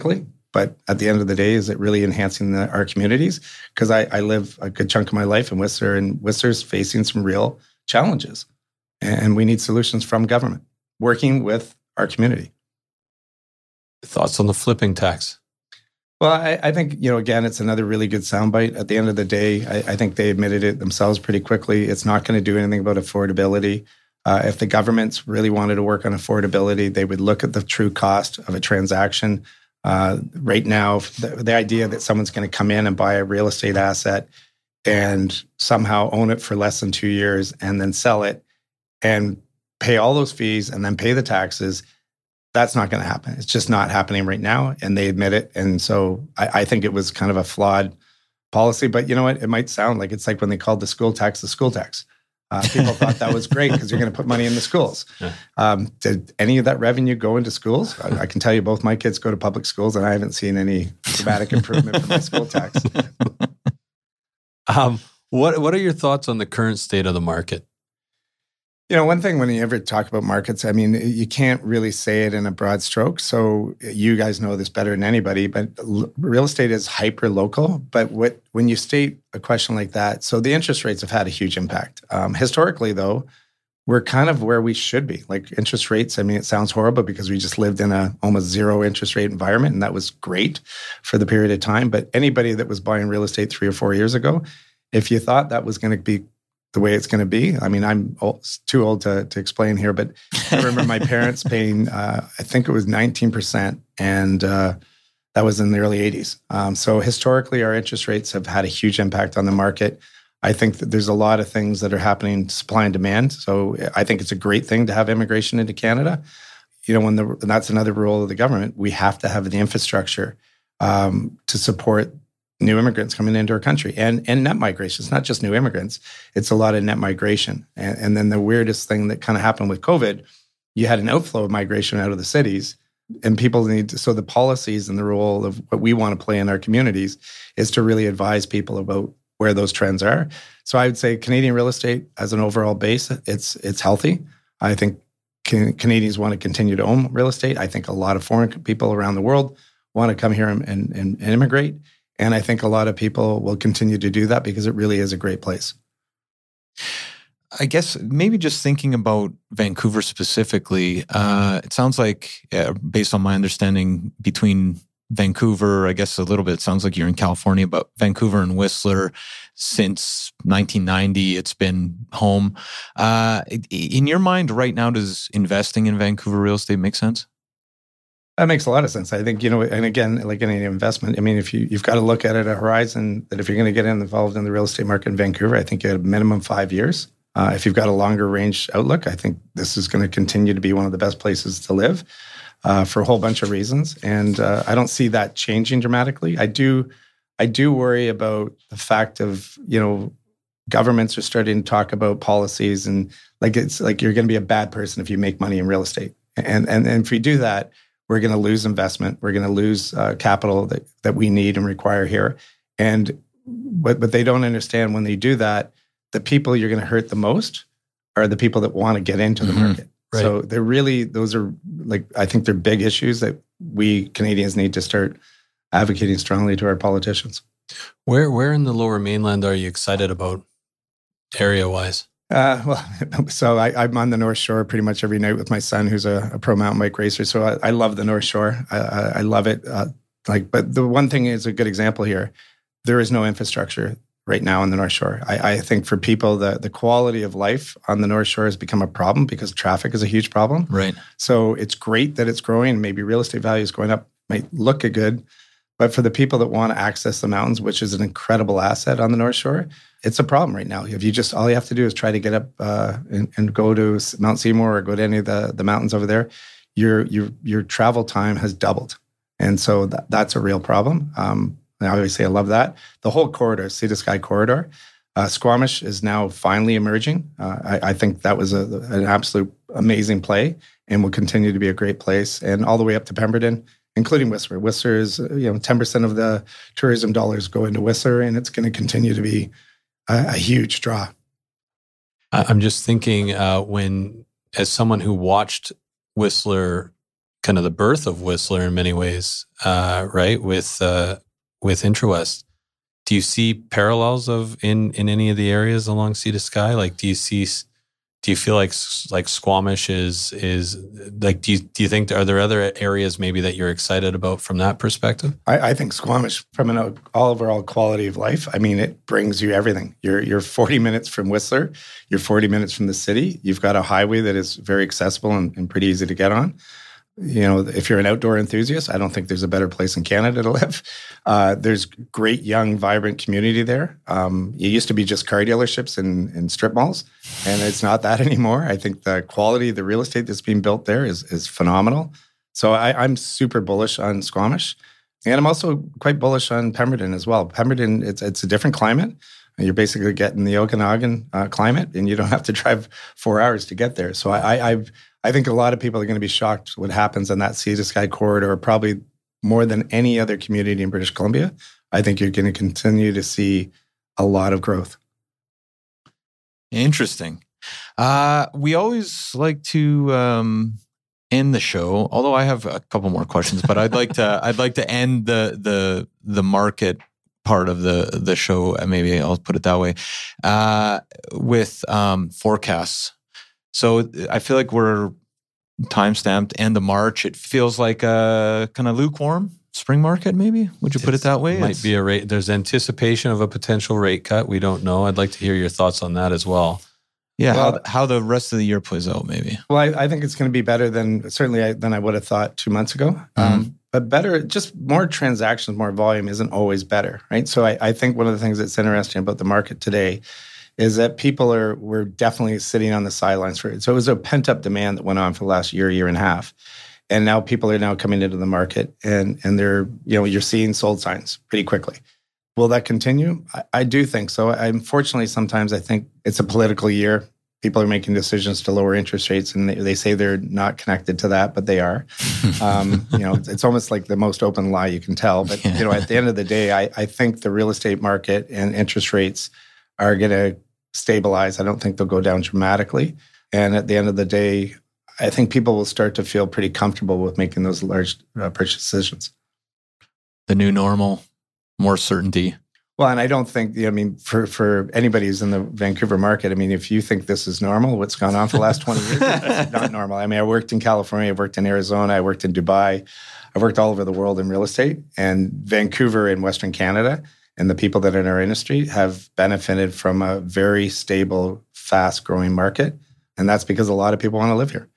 But at the end of the day, is it really enhancing the, our communities? Because I, I live a good chunk of my life in Whistler, and Whistler's facing some real challenges. And we need solutions from government, working with our community. Thoughts on the flipping tax? Well, I, I think, you know, again, it's another really good soundbite. At the end of the day, I, I think they admitted it themselves pretty quickly. It's not going to do anything about affordability. Uh, if the governments really wanted to work on affordability, they would look at the true cost of a transaction. Uh, right now, the, the idea that someone's going to come in and buy a real estate asset and somehow own it for less than two years and then sell it and pay all those fees and then pay the taxes, that's not going to happen. It's just not happening right now, and they admit it. And so I, I think it was kind of a flawed policy. But you know what? It might sound like it's like when they called the school tax the school tax. Uh, people thought that was great because you're going to put money in the schools. Yeah. Um, did any of that revenue go into schools? I, I can tell you both my kids go to public schools, and I haven't seen any dramatic improvement from my school tax. um, what What are your thoughts on the current state of the market? You know, one thing when you ever talk about markets, I mean, you can't really say it in a broad stroke. So you guys know this better than anybody, but real estate is hyper local. But what when you state a question like that, so the interest rates have had a huge impact. Um, historically, though, we're kind of where we should be. Like interest rates, I mean, it sounds horrible because we just lived in a almost zero interest rate environment, and that was great for the period of time. But anybody that was buying real estate three or four years ago, if you thought that was going to be the way it's going to be. I mean, I'm old, too old to, to explain here, but I remember my parents paying, uh, I think it was nineteen percent, and uh, that was in the early eighties. Um, so historically, our interest rates have had a huge impact on the market. I think that there's a lot of things that are happening, supply and demand. So I think it's a great thing to have immigration into Canada. You know, when the and that's another role of the government. We have to have the infrastructure um, to support new immigrants coming into our country, and and net migration. It's not just new immigrants; it's a lot of net migration. And, and then the weirdest thing that kind of happened with COVID, you had an outflow of migration out of the cities, and people need to. So the policies and the role of what we want to play in our communities is to really advise people about where those trends are. So I would say Canadian real estate, as an overall base, it's it's healthy. I think can, Canadians want to continue to own real estate. I think a lot of foreign people around the world want to come here and, and, and immigrate. And I think a lot of people will continue to do that because it really is a great place. I guess maybe just thinking about Vancouver specifically, uh, it sounds like, uh, based on my understanding, between Vancouver, I guess a little bit, it sounds like you're in California, but Vancouver and Whistler, since nineteen ninety, it's been home. Uh, in your mind right now, does investing in Vancouver real estate make sense? That makes a lot of sense. I think, you know, and again, like any investment, I mean, if you, you've got to look at it at a horizon that if you're going to get involved in the real estate market in Vancouver, I think you have a minimum five years. Uh, if you've got a longer range outlook, I think this is going to continue to be one of the best places to live uh, for a whole bunch of reasons. And uh, I don't see that changing dramatically. I do, I do worry about the fact of, you know, governments are starting to talk about policies and like it's like you're going to be a bad person if you make money in real estate. And and, and if we do that, we're going to lose investment. We're going to lose uh, capital that, that we need and require here. And what, what they don't understand when they do that, the people you're going to hurt the most are the people that want to get into the mm-hmm. market. Right. So they're really, those are like, I think they're big issues that we Canadians need to start advocating strongly to our politicians. Where, where in the Lower Mainland are you excited about area-wise? Uh, well, so I, I'm on the North Shore pretty much every night with my son, who's a, a pro mountain bike racer. So I, I love the North Shore. I, I, I love it. Uh, like, but the one thing is a good example here. There is no infrastructure right now on the North Shore. I, I think for people, the the quality of life on the North Shore has become a problem because traffic is a huge problem. Right. So it's great that it's growing. Maybe real estate values going up might look good. But for the people that want to access the mountains, which is an incredible asset on the North Shore, it's a problem right now. If you just, all you have to do is try to get up uh, and, and go to Mount Seymour or go to any of the, the mountains over there, your your your travel time has doubled. And so that, that's a real problem. Um, and obviously, I love that. The whole corridor, Sea to Sky corridor, uh, Squamish is now finally emerging. Uh, I, I think that was a, an absolute amazing play and will continue to be a great place. And all the way up to Pemberton, including Whistler. Whistler is, you know, ten percent of the tourism dollars go into Whistler, and it's going to continue to be a, a huge draw. I'm just thinking uh, when, as someone who watched Whistler kind of the birth of Whistler in many ways, uh, right? With uh, with IntraWest. Do you see parallels of in, in any of the areas along Sea to Sky? Like, do you see? Do you feel like like Squamish is is like? Do you do you think are there other areas maybe that you're excited about from that perspective? I, I think Squamish, from an overall quality of life, I mean, it brings you everything. You're you're forty minutes from Whistler, you're forty minutes from the city. You've got a highway that is very accessible and, and pretty easy to get on. You know, if you're an outdoor enthusiast, I don't think there's a better place in Canada to live. Uh, there's great, young, vibrant community there. Um, it used to be just car dealerships and, and strip malls, and it's not that anymore. I think the quality of the real estate that's being built there is is phenomenal. So I, I'm super bullish on Squamish, and I'm also quite bullish on Pemberton as well. Pemberton, it's it's a different climate. You're basically getting the Okanagan uh, climate, and you don't have to drive four hours to get there. So I, I I've I think a lot of people are going to be shocked what happens on that Sea to Sky corridor, probably more than any other community in British Columbia. I think you're going to continue to see a lot of growth. Interesting. Uh, we always like to um, end the show, although I have a couple more questions, but I'd like to I'd like to end the the the market part of the the show. Maybe I'll put it that way, uh, with um, forecasts. So I feel like we're time-stamped end of March. It feels like a kind of lukewarm spring market, maybe? Would you put it that way? Might It's, be a rate. There's anticipation of a potential rate cut. We don't know. I'd like to hear your thoughts on that as well. yeah, Well, how, how the rest of the year plays out, maybe. Well, I, I think it's going to be better than certainly I, than I would have thought two months ago. Mm-hmm. Um, but better, just more transactions, more volume isn't always better, right? So I, I think one of the things that's interesting about the market today is that people are were definitely sitting on the sidelines for it. So it was a pent-up demand that went on for the last year, year and a half. And now people are now coming into the market and and they're, you know, you're seeing sold signs pretty quickly. Will that continue? I, I do think so. I, unfortunately, sometimes I think it's a political year. People are making decisions to lower interest rates, and they, they say they're not connected to that, but they are. um, you know, it's, it's almost like the most open lie you can tell. But, you know, at the end of the day, I, I think the real estate market and interest rates are going to stabilize. I don't think they'll go down dramatically. And at the end of the day, I think people will start to feel pretty comfortable with making those large uh, purchase decisions. The new normal, more certainty. Well, and I don't think, I mean, for, for anybody who's in the Vancouver market, I mean, if you think this is normal, what's gone on for the last twenty years, it's not normal. I mean, I worked in California, I worked in Arizona, I worked in Dubai, I worked all over the world in real estate, and Vancouver and Western Canada and the people that are in our industry have benefited from a very stable, fast-growing market. And that's because a lot of people want to live here.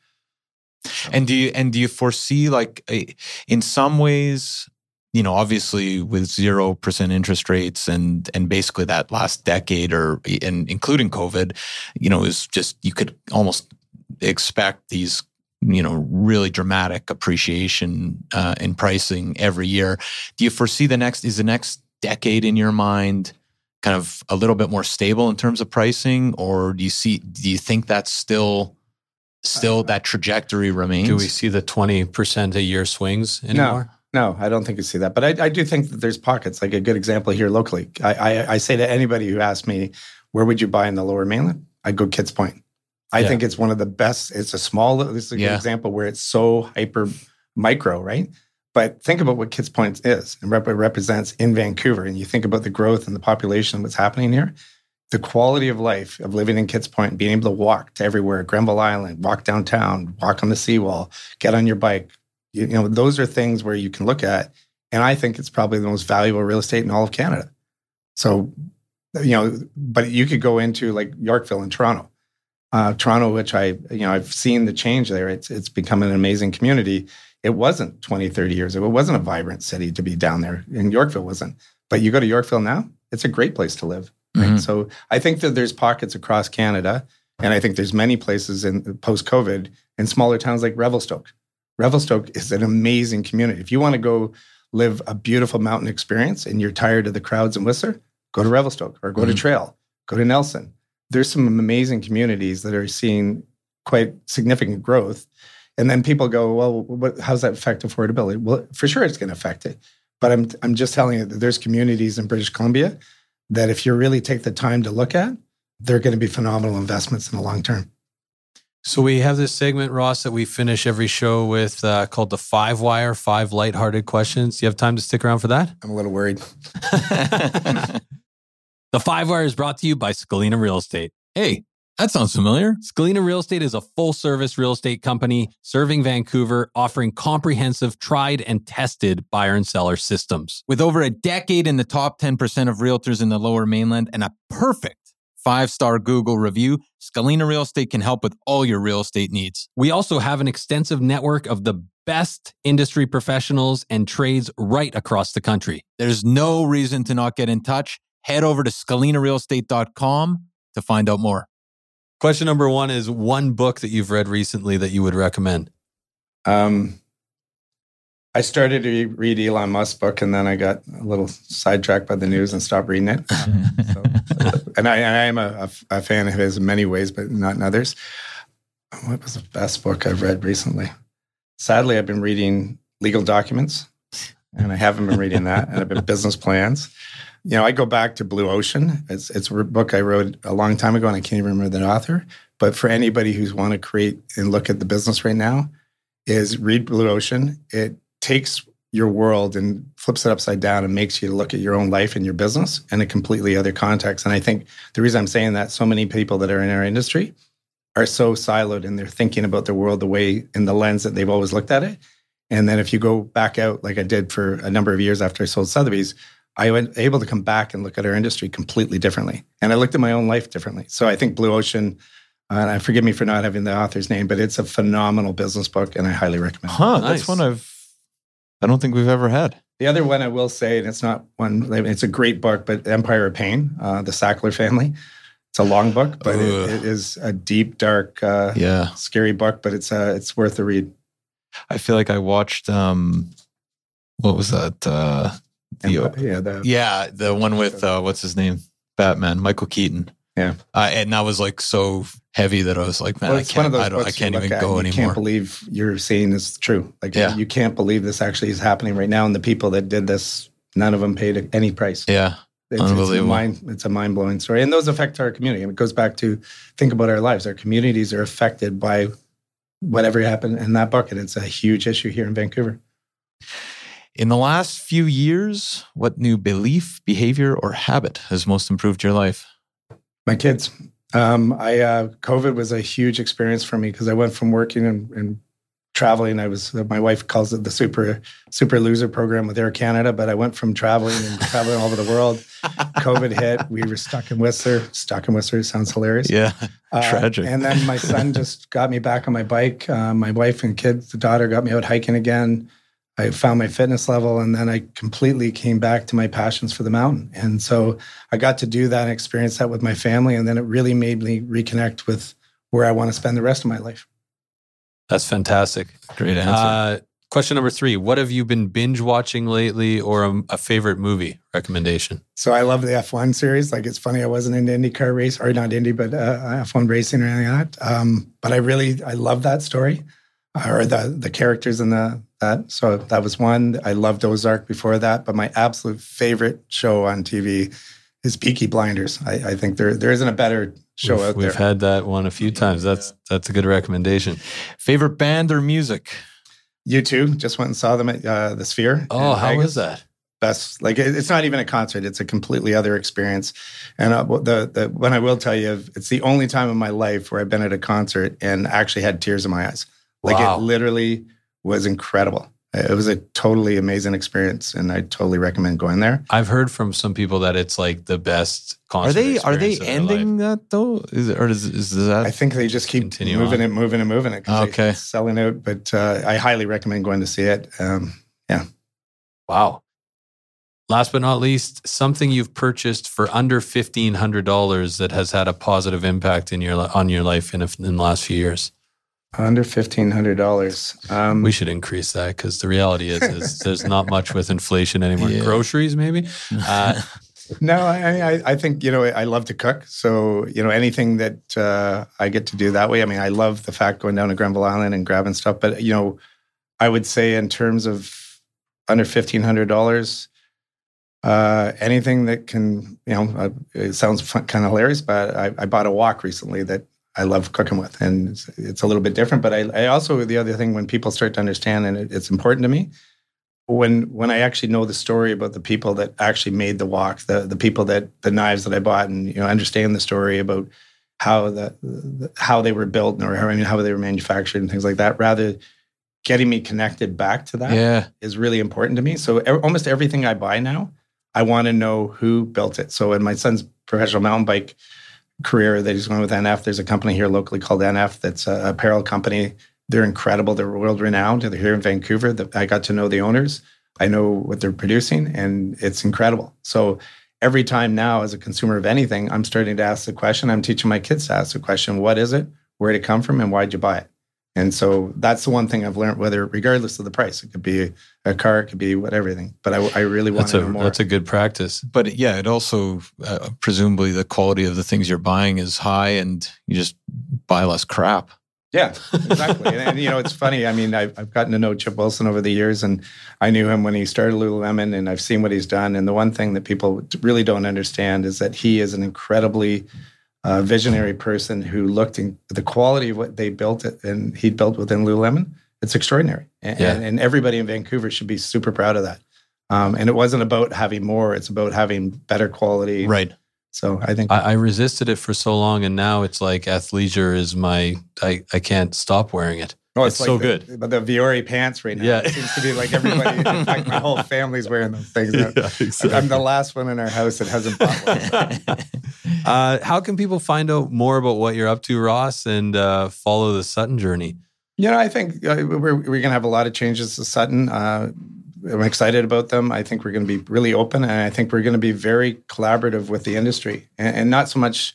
And do you and do you foresee, like, a, in some ways, you know, obviously with zero percent interest rates and and basically that last decade, or and including COVID, you know, is just, you could almost expect these, you know, really dramatic appreciation uh, in pricing every year. Do you foresee the next is the next decade in your mind kind of a little bit more stable in terms of pricing, or do you see do you think that's still still that trajectory remains? Do we see the twenty percent a year swings anymore? No, I don't think you see that. But I, I do think that there's pockets, like a good example here locally. I, I, I say to anybody who asks me, where would you buy in the Lower Mainland? I go Kitts Point. I Yeah. think it's one of the best. It's a small, this is a good Yeah. example where it's so hyper micro, right? But think about what Kitts Point is and rep- represents in Vancouver. And you think about the growth and the population and what's happening here. The quality of life of living in Kitts Point, being able to walk to everywhere, Grenville Island, walk downtown, walk on the seawall, get on your bike. You, you know, those are things where you can look at. And I think it's probably the most valuable real estate in all of Canada. So, you know, but you could go into like Yorkville and Toronto. Uh, Toronto, which I, you know, I've seen the change there. It's it's become an amazing community. It wasn't twenty, thirty years ago. It wasn't a vibrant city to be down there. And Yorkville wasn't. But you go to Yorkville now, it's a great place to live. Right? Mm-hmm. So I think that there's pockets across Canada. And I think there's many places in post-COVID in smaller towns like Revelstoke. Revelstoke is an amazing community. If you want to go live a beautiful mountain experience and you're tired of the crowds in Whistler, go to Revelstoke or go Mm-hmm. to Trail, go to Nelson. There's some amazing communities that are seeing quite significant growth. And then people go, well, what, how's that affect affordability? Well, for sure it's going to affect it. But I'm I'm just telling you that there's communities in British Columbia that if you really take the time to look at, they're going to be phenomenal investments in the long term. So we have this segment, Ross, that we finish every show with uh, called the Five Wire, five lighthearted questions. Do you have time to stick around for that? I'm a little worried. The Five Wire is brought to you by Scalina Real Estate. Hey, that sounds familiar. Scalina Real Estate is a full-service real estate company serving Vancouver, offering comprehensive, tried and tested buyer and seller systems. With over a decade in the top ten percent of realtors in the Lower Mainland and a perfect five-star Google review, Scalina Real Estate can help with all your real estate needs. We also have an extensive network of the best industry professionals and trades right across the country. There's no reason to not get in touch. Head over to scalina real estate dot com to find out more. Question number one is one book that you've read recently that you would recommend. Um, I started to read Elon Musk's book, and then I got a little sidetracked by the news and stopped reading it. so, and I, I am a, a, a fan of his in many ways, but not in others. What was the best book I've read recently? Sadly, I've been reading legal documents, and I haven't been reading that, and I've been business plans. You know, I go back to Blue Ocean. It's it's a book I wrote a long time ago, and I can't even remember the author. But for anybody who's want to create and look at the business right now, is read Blue Ocean. It takes your world and flips it upside down and makes you look at your own life and your business in a completely other context. And I think the reason I'm saying that, so many people that are in our industry are so siloed and they're thinking about the world the way, in the lens that they've always looked at it. And then if you go back out, like I did for a number of years after I sold Sotheby's, I was able to come back and look at our industry completely differently. And I looked at my own life differently. So I think Blue Ocean, uh, and forgive me for not having the author's name, but it's a phenomenal business book and I highly recommend it. Huh, Nice. that's one I've, I don't think we've ever had. The other one I will say, and it's not one, it's a great book, but Empire of Pain, uh, the Sackler family. It's a long book, but it, it is a deep, dark, uh, Yeah. scary book, but it's uh, it's worth the read. I feel like I watched, um, what was that? Uh, the, Empire, yeah, the, yeah, the one with, uh, what's his name? Batman, Michael Keaton. Yeah. Uh, and that was like so heavy that I was like, man, well, I it's one of can't, those I, don't, I books can't you even look at go and you anymore. can't believe you're seeing this true. Like, Yeah. you can't believe this actually is happening right now. And the people that did this, none of them paid any price. Yeah. It's, it's, a Unbelievable. mind, it's a mind-blowing story. And those affect our community. And it goes back to think about our lives. Our communities are affected by whatever happened in that book. And it's a huge issue here in Vancouver. In the last few years, what new belief, behavior, or habit has most improved your life? My kids. Um, I uh, COVID was a huge experience for me because I went from working and, and traveling. I was my wife calls it the super super loser program with Air Canada, but I went from traveling and traveling all over the world. COVID hit. We were stuck in Whistler. Stuck in Whistler sounds hilarious. Yeah, Uh, tragic. And then my son just got me back on my bike. Uh, my wife and kids, the daughter, got me out hiking again. I found my fitness level, and then I completely came back to my passions for the mountain. And so I got to do that and experience that with my family, and then it really made me reconnect with where I want to spend the rest of my life. That's fantastic. Great answer. Uh, question number three. What have you been binge watching lately or a, a favorite movie recommendation? So I love the F one series. Like, it's funny, I wasn't into IndyCar race, or not Indy, but uh, F one racing or anything like that. Um, but I really, I love that story, uh, or the the characters in the that. So that was one. I loved Ozark before that, but my absolute favorite show on T V is Peaky Blinders. I, I think there there isn't a better show we've, out We've there. had that one a few times. That's that's a good recommendation. Favorite band or music? You too. Just went and saw them at uh, the Sphere. Oh, in how Vegas. was that? Best, like it- it's not even a concert; it's a completely other experience. And uh, the the when I will tell you, it's the only time in my life where I've been at a concert and actually had tears in my eyes. Like, Wow. it literally was incredible. It was a totally amazing experience, and I totally recommend going there. I've heard from some people that it's like the best concert. Are they are they experience of their life. ending that though? Is it, or is, is that? I think they just keep Continue moving on. it, moving it, moving it. 'cause they- Okay. it's selling out, but uh, I highly recommend going to see it. Um, Wow. Last but not least, something you've purchased for under fifteen hundred dollars that has had a positive impact in your li- on your life in, a, in the last few years. under fifteen hundred dollars. Um, We should increase that because the reality is, is there's not much with inflation anymore. Yeah. Groceries, maybe. Uh, No, I, I, I think, you know, I love to cook. So, you know, anything that uh, I get to do that way. I mean, I love the fact going down to Grenville Island and grabbing stuff. But, you know, I would say in terms of under fifteen hundred dollars, uh, anything that can, you know, uh, it sounds fun, kind of hilarious, but I, I bought a wok recently that I love cooking with. And it's, it's a little bit different. But I, I also, the other thing, when people start to understand, and it, it's important to me, when when I actually know the story about the people that actually made the wok, the the people that, the knives that I bought, and, you know, understand the story about how the, the how they were built, or how, I mean, how they were manufactured and things like that, rather getting me connected back to that yeah. is really important to me. So e- almost everything I buy now, I want to know who built it. So in my son's professional mountain bike career that he's going with N F, there's a company here locally called N F that's an apparel company. They're incredible. They're world renowned. They're here in Vancouver. I got to know the owners. I know what they're producing, and it's incredible. So every time now, as a consumer of anything, I'm starting to ask the question. I'm teaching my kids to ask the question, what is it? Where did it come from? And why'd you buy it? And so that's the one thing I've learned, whether regardless of the price, it could be a car, it could be what, everything. But I, I really want that's to a, know more. That's a good practice. But yeah, it also, uh, presumably the quality of the things you're buying is high and you just buy less crap. Yeah, exactly. and, and, you know, it's funny. I mean, I've, I've gotten to know Chip Wilson over the years, and I knew him when he started Lululemon, and I've seen what he's done. And the one thing that people really don't understand is that he is an incredibly uh, visionary person who looked at the quality of what they built it, and he built within Lululemon. It's extraordinary. And, yeah. and, and everybody in Vancouver should be super proud of that. Um, and it wasn't about having more. It's about having better quality. Right. So I think... I, I resisted it for so long, and now it's like athleisure is my... I, I can't stop wearing it. Oh, it's, it's like so the, good. But the Viore pants right now, Yeah. it seems to be like everybody, in fact, my whole family's wearing those things. Yeah, exactly. I'm the last one in our house that hasn't bought one. uh, how can people find out more about what you're up to, Ross, and uh, follow the Sutton journey? You know, I think uh, we're, we're going to have a lot of changes to Sutton. Uh, I'm excited about them. I think we're going to be really open, and I think we're going to be very collaborative with the industry, and, and not so much...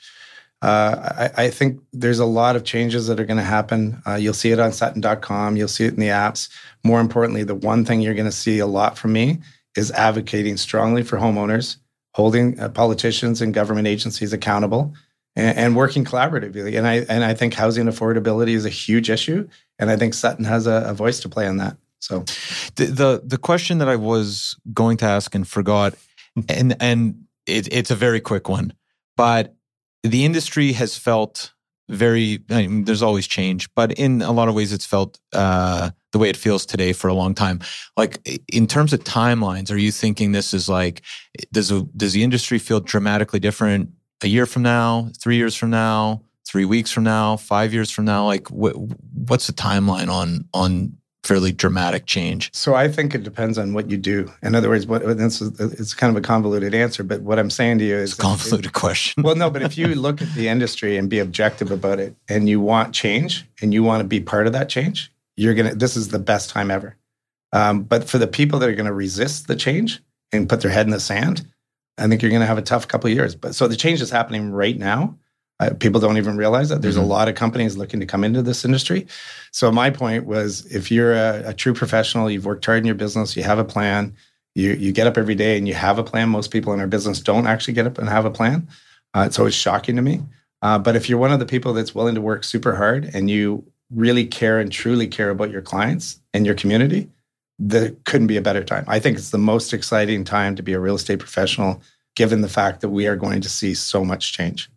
Uh, I, I think there's a lot of changes that are going to happen. Uh, you'll see it on Sutton dot com. You'll see it in the apps. More importantly, the one thing you're going to see a lot from me is advocating strongly for homeowners, holding uh, politicians and government agencies accountable, and, and working collaboratively. And I and I think housing affordability is a huge issue, and I think Sutton has a, a voice to play in that. So, the, the the question that I was going to ask and forgot, and and it, it's a very quick one, but the industry has felt very, I mean, there's always change, but in a lot of ways it's felt uh, the way it feels today for a long time. Like in terms of timelines, are you thinking this is like, does, a, does the industry feel dramatically different a year from now, three years from now, three weeks from now, five years from now? Like wh- what's the timeline on on fairly dramatic change? So I think it depends on what you do. In other words, what this is, it's kind of a convoluted answer, but what I'm saying to you is... It's a convoluted it, question. Well, no, but if you look at the industry and be objective about it, and you want change, and you want to be part of that change, you're going to, this is the best time ever. Um, but for the people that are going to resist the change and put their head in the sand, I think you're going to have a tough couple of years. But so the change is happening right now. Uh, people don't even realize that. There's mm-hmm. a lot of companies looking to come into this industry. So my point was, if you're a, a true professional, you've worked hard in your business, you have a plan, you you get up every day and you have a plan. Most people in our business don't actually get up and have a plan. Uh, it's always shocking to me. Uh, but if you're one of the people that's willing to work super hard and you really care and truly care about your clients and your community, there couldn't be a better time. I think it's the most exciting time to be a real estate professional, given the fact that we are going to see so much change.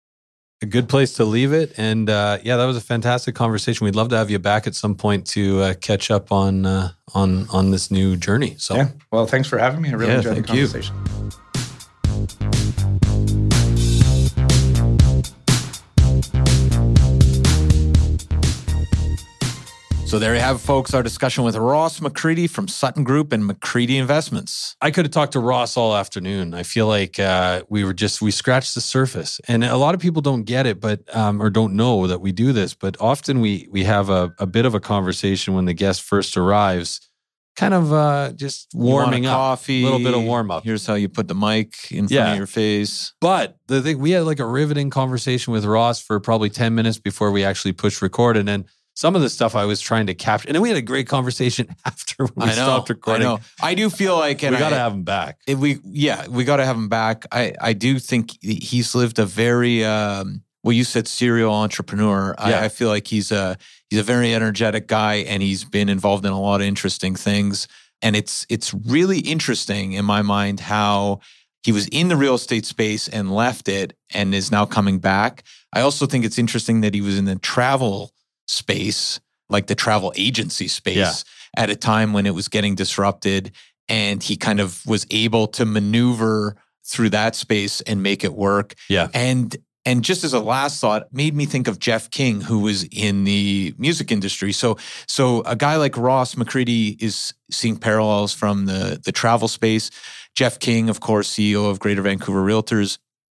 A good place to leave it. And uh, yeah, that was a fantastic conversation. We'd love to have you back at some point to uh, catch up on uh, on on this new journey. So yeah, well, thanks for having me. I really yeah, enjoyed the thank you. conversation. So there you have it, folks, our discussion with Ross McCready from Sutton Group and McCready Investments. I could have talked to Ross all afternoon. I feel like uh, we were just, we scratched the surface. And a lot of people don't get it, but um, or don't know that we do this. But often we we have a, a bit of a conversation when the guest first arrives, kind of uh, just warming you want a up. Coffee, a little bit of warm up. Here's how you put the mic in front Yeah. of your face. But the thing, we had like a riveting conversation with Ross for probably ten minutes before we actually pushed record. And then some of the stuff I was trying to capture. And then we had a great conversation after we I know, stopped recording. I know. I do feel like... we got to I, have him back. If we, yeah, we got to have him back. I, I do think he's lived a very... Um, well, you said serial entrepreneur. Yeah. I, I feel like he's a he's a very energetic guy, and he's been involved in a lot of interesting things. And it's it's really interesting in my mind how he was in the real estate space and left it and is now coming back. I also think it's interesting that he was in the travel space, like the travel agency space, Yeah. at a time when it was getting disrupted. And he kind of was able to maneuver through that space and make it work. Yeah. And and just as a last thought, made me think of Jeff King, who was in the music industry. So so a guy like Ross McCready is seeing parallels from the, the travel space. Jeff King, of course, C E O of Greater Vancouver Realtors,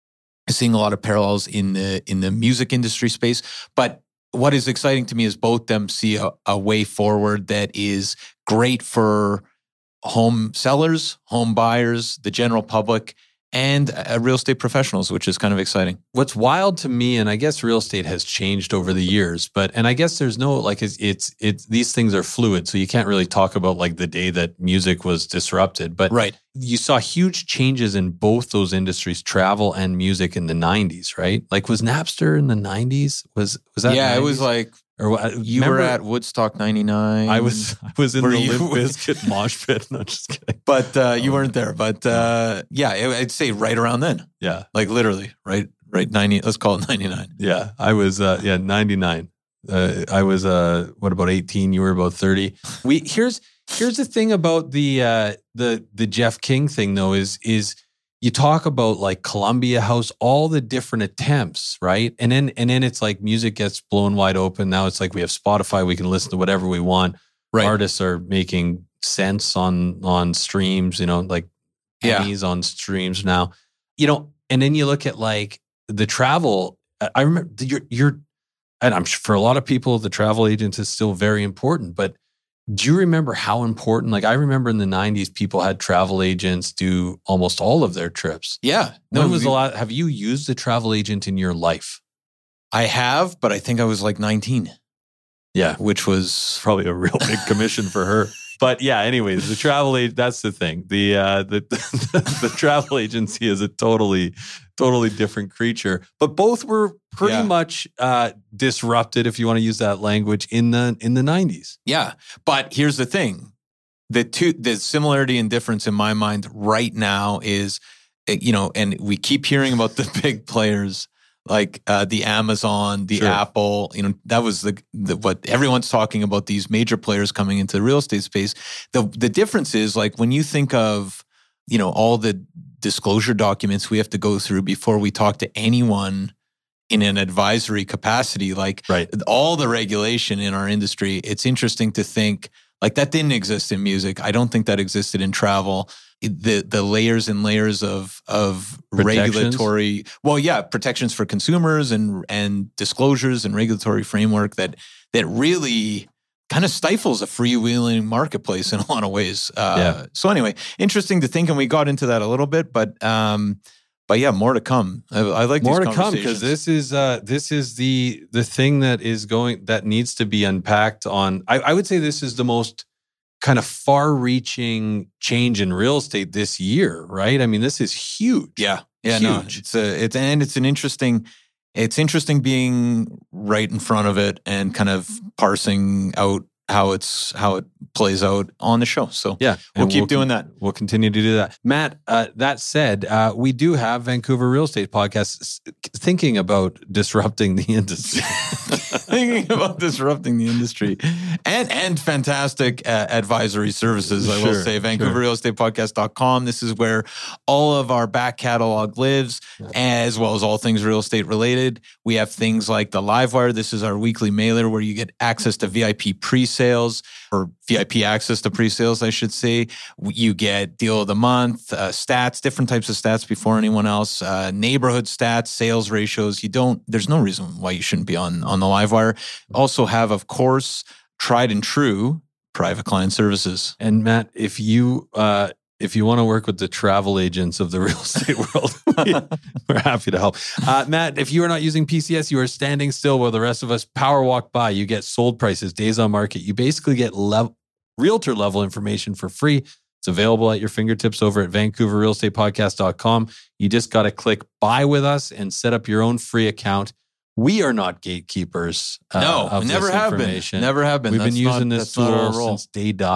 is seeing a lot of parallels in the in the music industry space. But what is exciting to me is both them see a, a way forward that is great for home sellers, home buyers, the general public, and uh, real estate professionals, which is kind of exciting. What's wild to me, and I guess real estate has changed over the years, but and I guess there's no like it's it's, it's these things are fluid, so you can't really talk about like the day that music was disrupted. But Right. you saw huge changes in both those industries, travel and music, in the nineties, right? Like, was Napster in the nineties? Was was that? Yeah, it nineties? was like Or what? you were at Woodstock ninety-nine. I was I was in Were the you- Limp Bizkit mosh pit. No, just kidding. but uh, you weren't there. But uh, yeah, I'd say right around then, Yeah, like literally, right, right ninety. Let's call it ninety-nine. yeah. I was uh, yeah ninety-nine. Uh, I was uh, what about eighteen? You were about thirty. We here's here's the thing about the uh, the the Jeff King thing though is is you talk about like Columbia House, all the different attempts, right? And then and then it's like music gets blown wide open. Now it's like we have Spotify, we can listen to whatever we want. Right. Artists are making cents on on streams, you know, like Yeah. pennies on streams now. You know, and then you look at like the travel. I remember you're you're and I'm sure for a lot of people, the travel agent is still very important. But do you remember how important? Like I remember in the nineties, people had travel agents do almost all of their trips. Yeah. When was we- the last? Have you used a travel agent in your life? I have, but I think I was like nineteen, Yeah, which was probably a real big commission for her. But yeah, anyways, the travel agent, that's the thing. The uh the, the the travel agency is a totally, totally different creature. But both were pretty Yeah. much uh disrupted, if you want to use that language, in the in the nineties. yeah. But here's the thing: the two, the similarity and difference in my mind right now is, eh, you know, and we keep hearing about the big players like uh, the Amazon, the Sure. Apple. You know, that was the, the what everyone's talking about. These major players coming into the real estate space. The the difference is like when you think of, you know, all the disclosure documents we have to go through before we talk to anyone in an advisory capacity, like Right. all the regulation in our industry. It's interesting to think like that didn't exist in music. I don't think that existed in travel. It- The the layers and layers of of Protections? regulatory, well, yeah, protections for consumers and and disclosures and regulatory framework that that really kind of stifles a freewheeling marketplace in a lot of ways. Uh, Yeah. So anyway, interesting to think, and we got into that a little bit, but um, but yeah, more to come. I, I like More these to come, because conversations. this is uh this is the the thing that is going that needs to be unpacked on. I, I would say this is the most kind of far-reaching change in real estate this year, right? I mean, this is huge. Yeah, yeah, no, Huge. it's a, it's and it's an interesting, it's interesting being right in front of it and kind of parsing out how it's how it plays out on the show. So Yeah, we'll and keep doing that. We'll continue to do that. Matt, uh, that said, uh, we do have Vancouver Real Estate Podcast s- thinking about disrupting the industry. Thinking about disrupting the industry and and fantastic uh, advisory services, I will Sure, say. sure. Vancouver Real Estate Podcast dot com. This is where all of our back catalog lives, as well as all things real estate related. We have things like the Livewire. This is our weekly mailer where you get access to V I P pre-sales, or V I P access to pre-sales, I should say. You get deal of the month, uh, stats, different types of stats before anyone else, uh, neighborhood stats, sales ratios. You don't, there's no reason why you shouldn't be on, on the Livewire. Also have, of course, tried and true private client services. And Matt, if you uh, if you want to work with the travel agents of the real estate world, we're happy to help. Uh, Matt, if you are not using P C S, you are standing still while the rest of us power walk by. You get sold prices, days on market. You basically get level, realtor level information for free. It's available at your fingertips over at Vancouver Real Estate Podcast dot com. You just got to click buy with us and set up your own free account. We are not gatekeepers. Uh, No, of we never this have been. information. Never have been. We've That's been using not- this that's not our tool role. since day dot.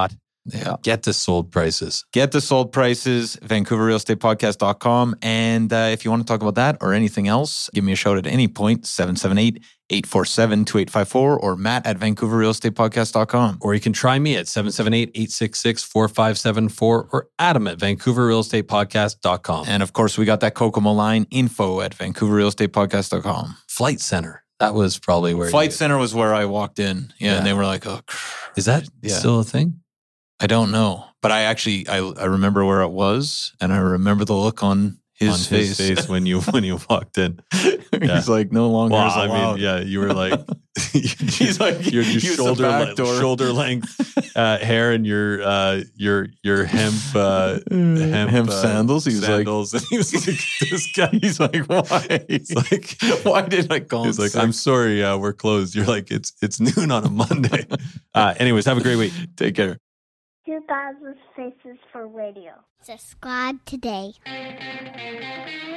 Yeah. Get the sold prices. Get the sold prices, Vancouver Real Estate Podcast dot com. And uh, if you want to talk about that or anything else, give me a shout at any point, seven seven eight, eight four seven, two eight five four or Matt at Vancouver Real Estate Podcast dot com. Or you can try me at seven seven eight, eight six six, four five seven four or Adam at Vancouver Real Estate Podcast dot com. And of course, we got that Kokomo line, info at Vancouver Real Estate Podcast dot com. Flight Center. That was probably where Flight you, Center was where I walked in. Yeah, Yeah. and they were like, oh, Is that Yeah. still a thing? I don't know. But I actually, I, I remember where it was and I remember the look on his On face. his face when you when you walked in. Yeah. He's like, no longer Well, is I allowed. mean, yeah, you were like, He's like, your, your use the shoulder back le- door. shoulder length uh, hair and your uh, your your hemp uh, hemp, Hemp uh, sandals. He was sandals. And he was like, this guy. He's like, why? He's like, why did I call He's him like, sick? I'm sorry, uh, we're closed. You're like, it's it's noon on a Monday. uh, anyways, have a great week. Take care. two thousand Faces for Radio. Subscribe today.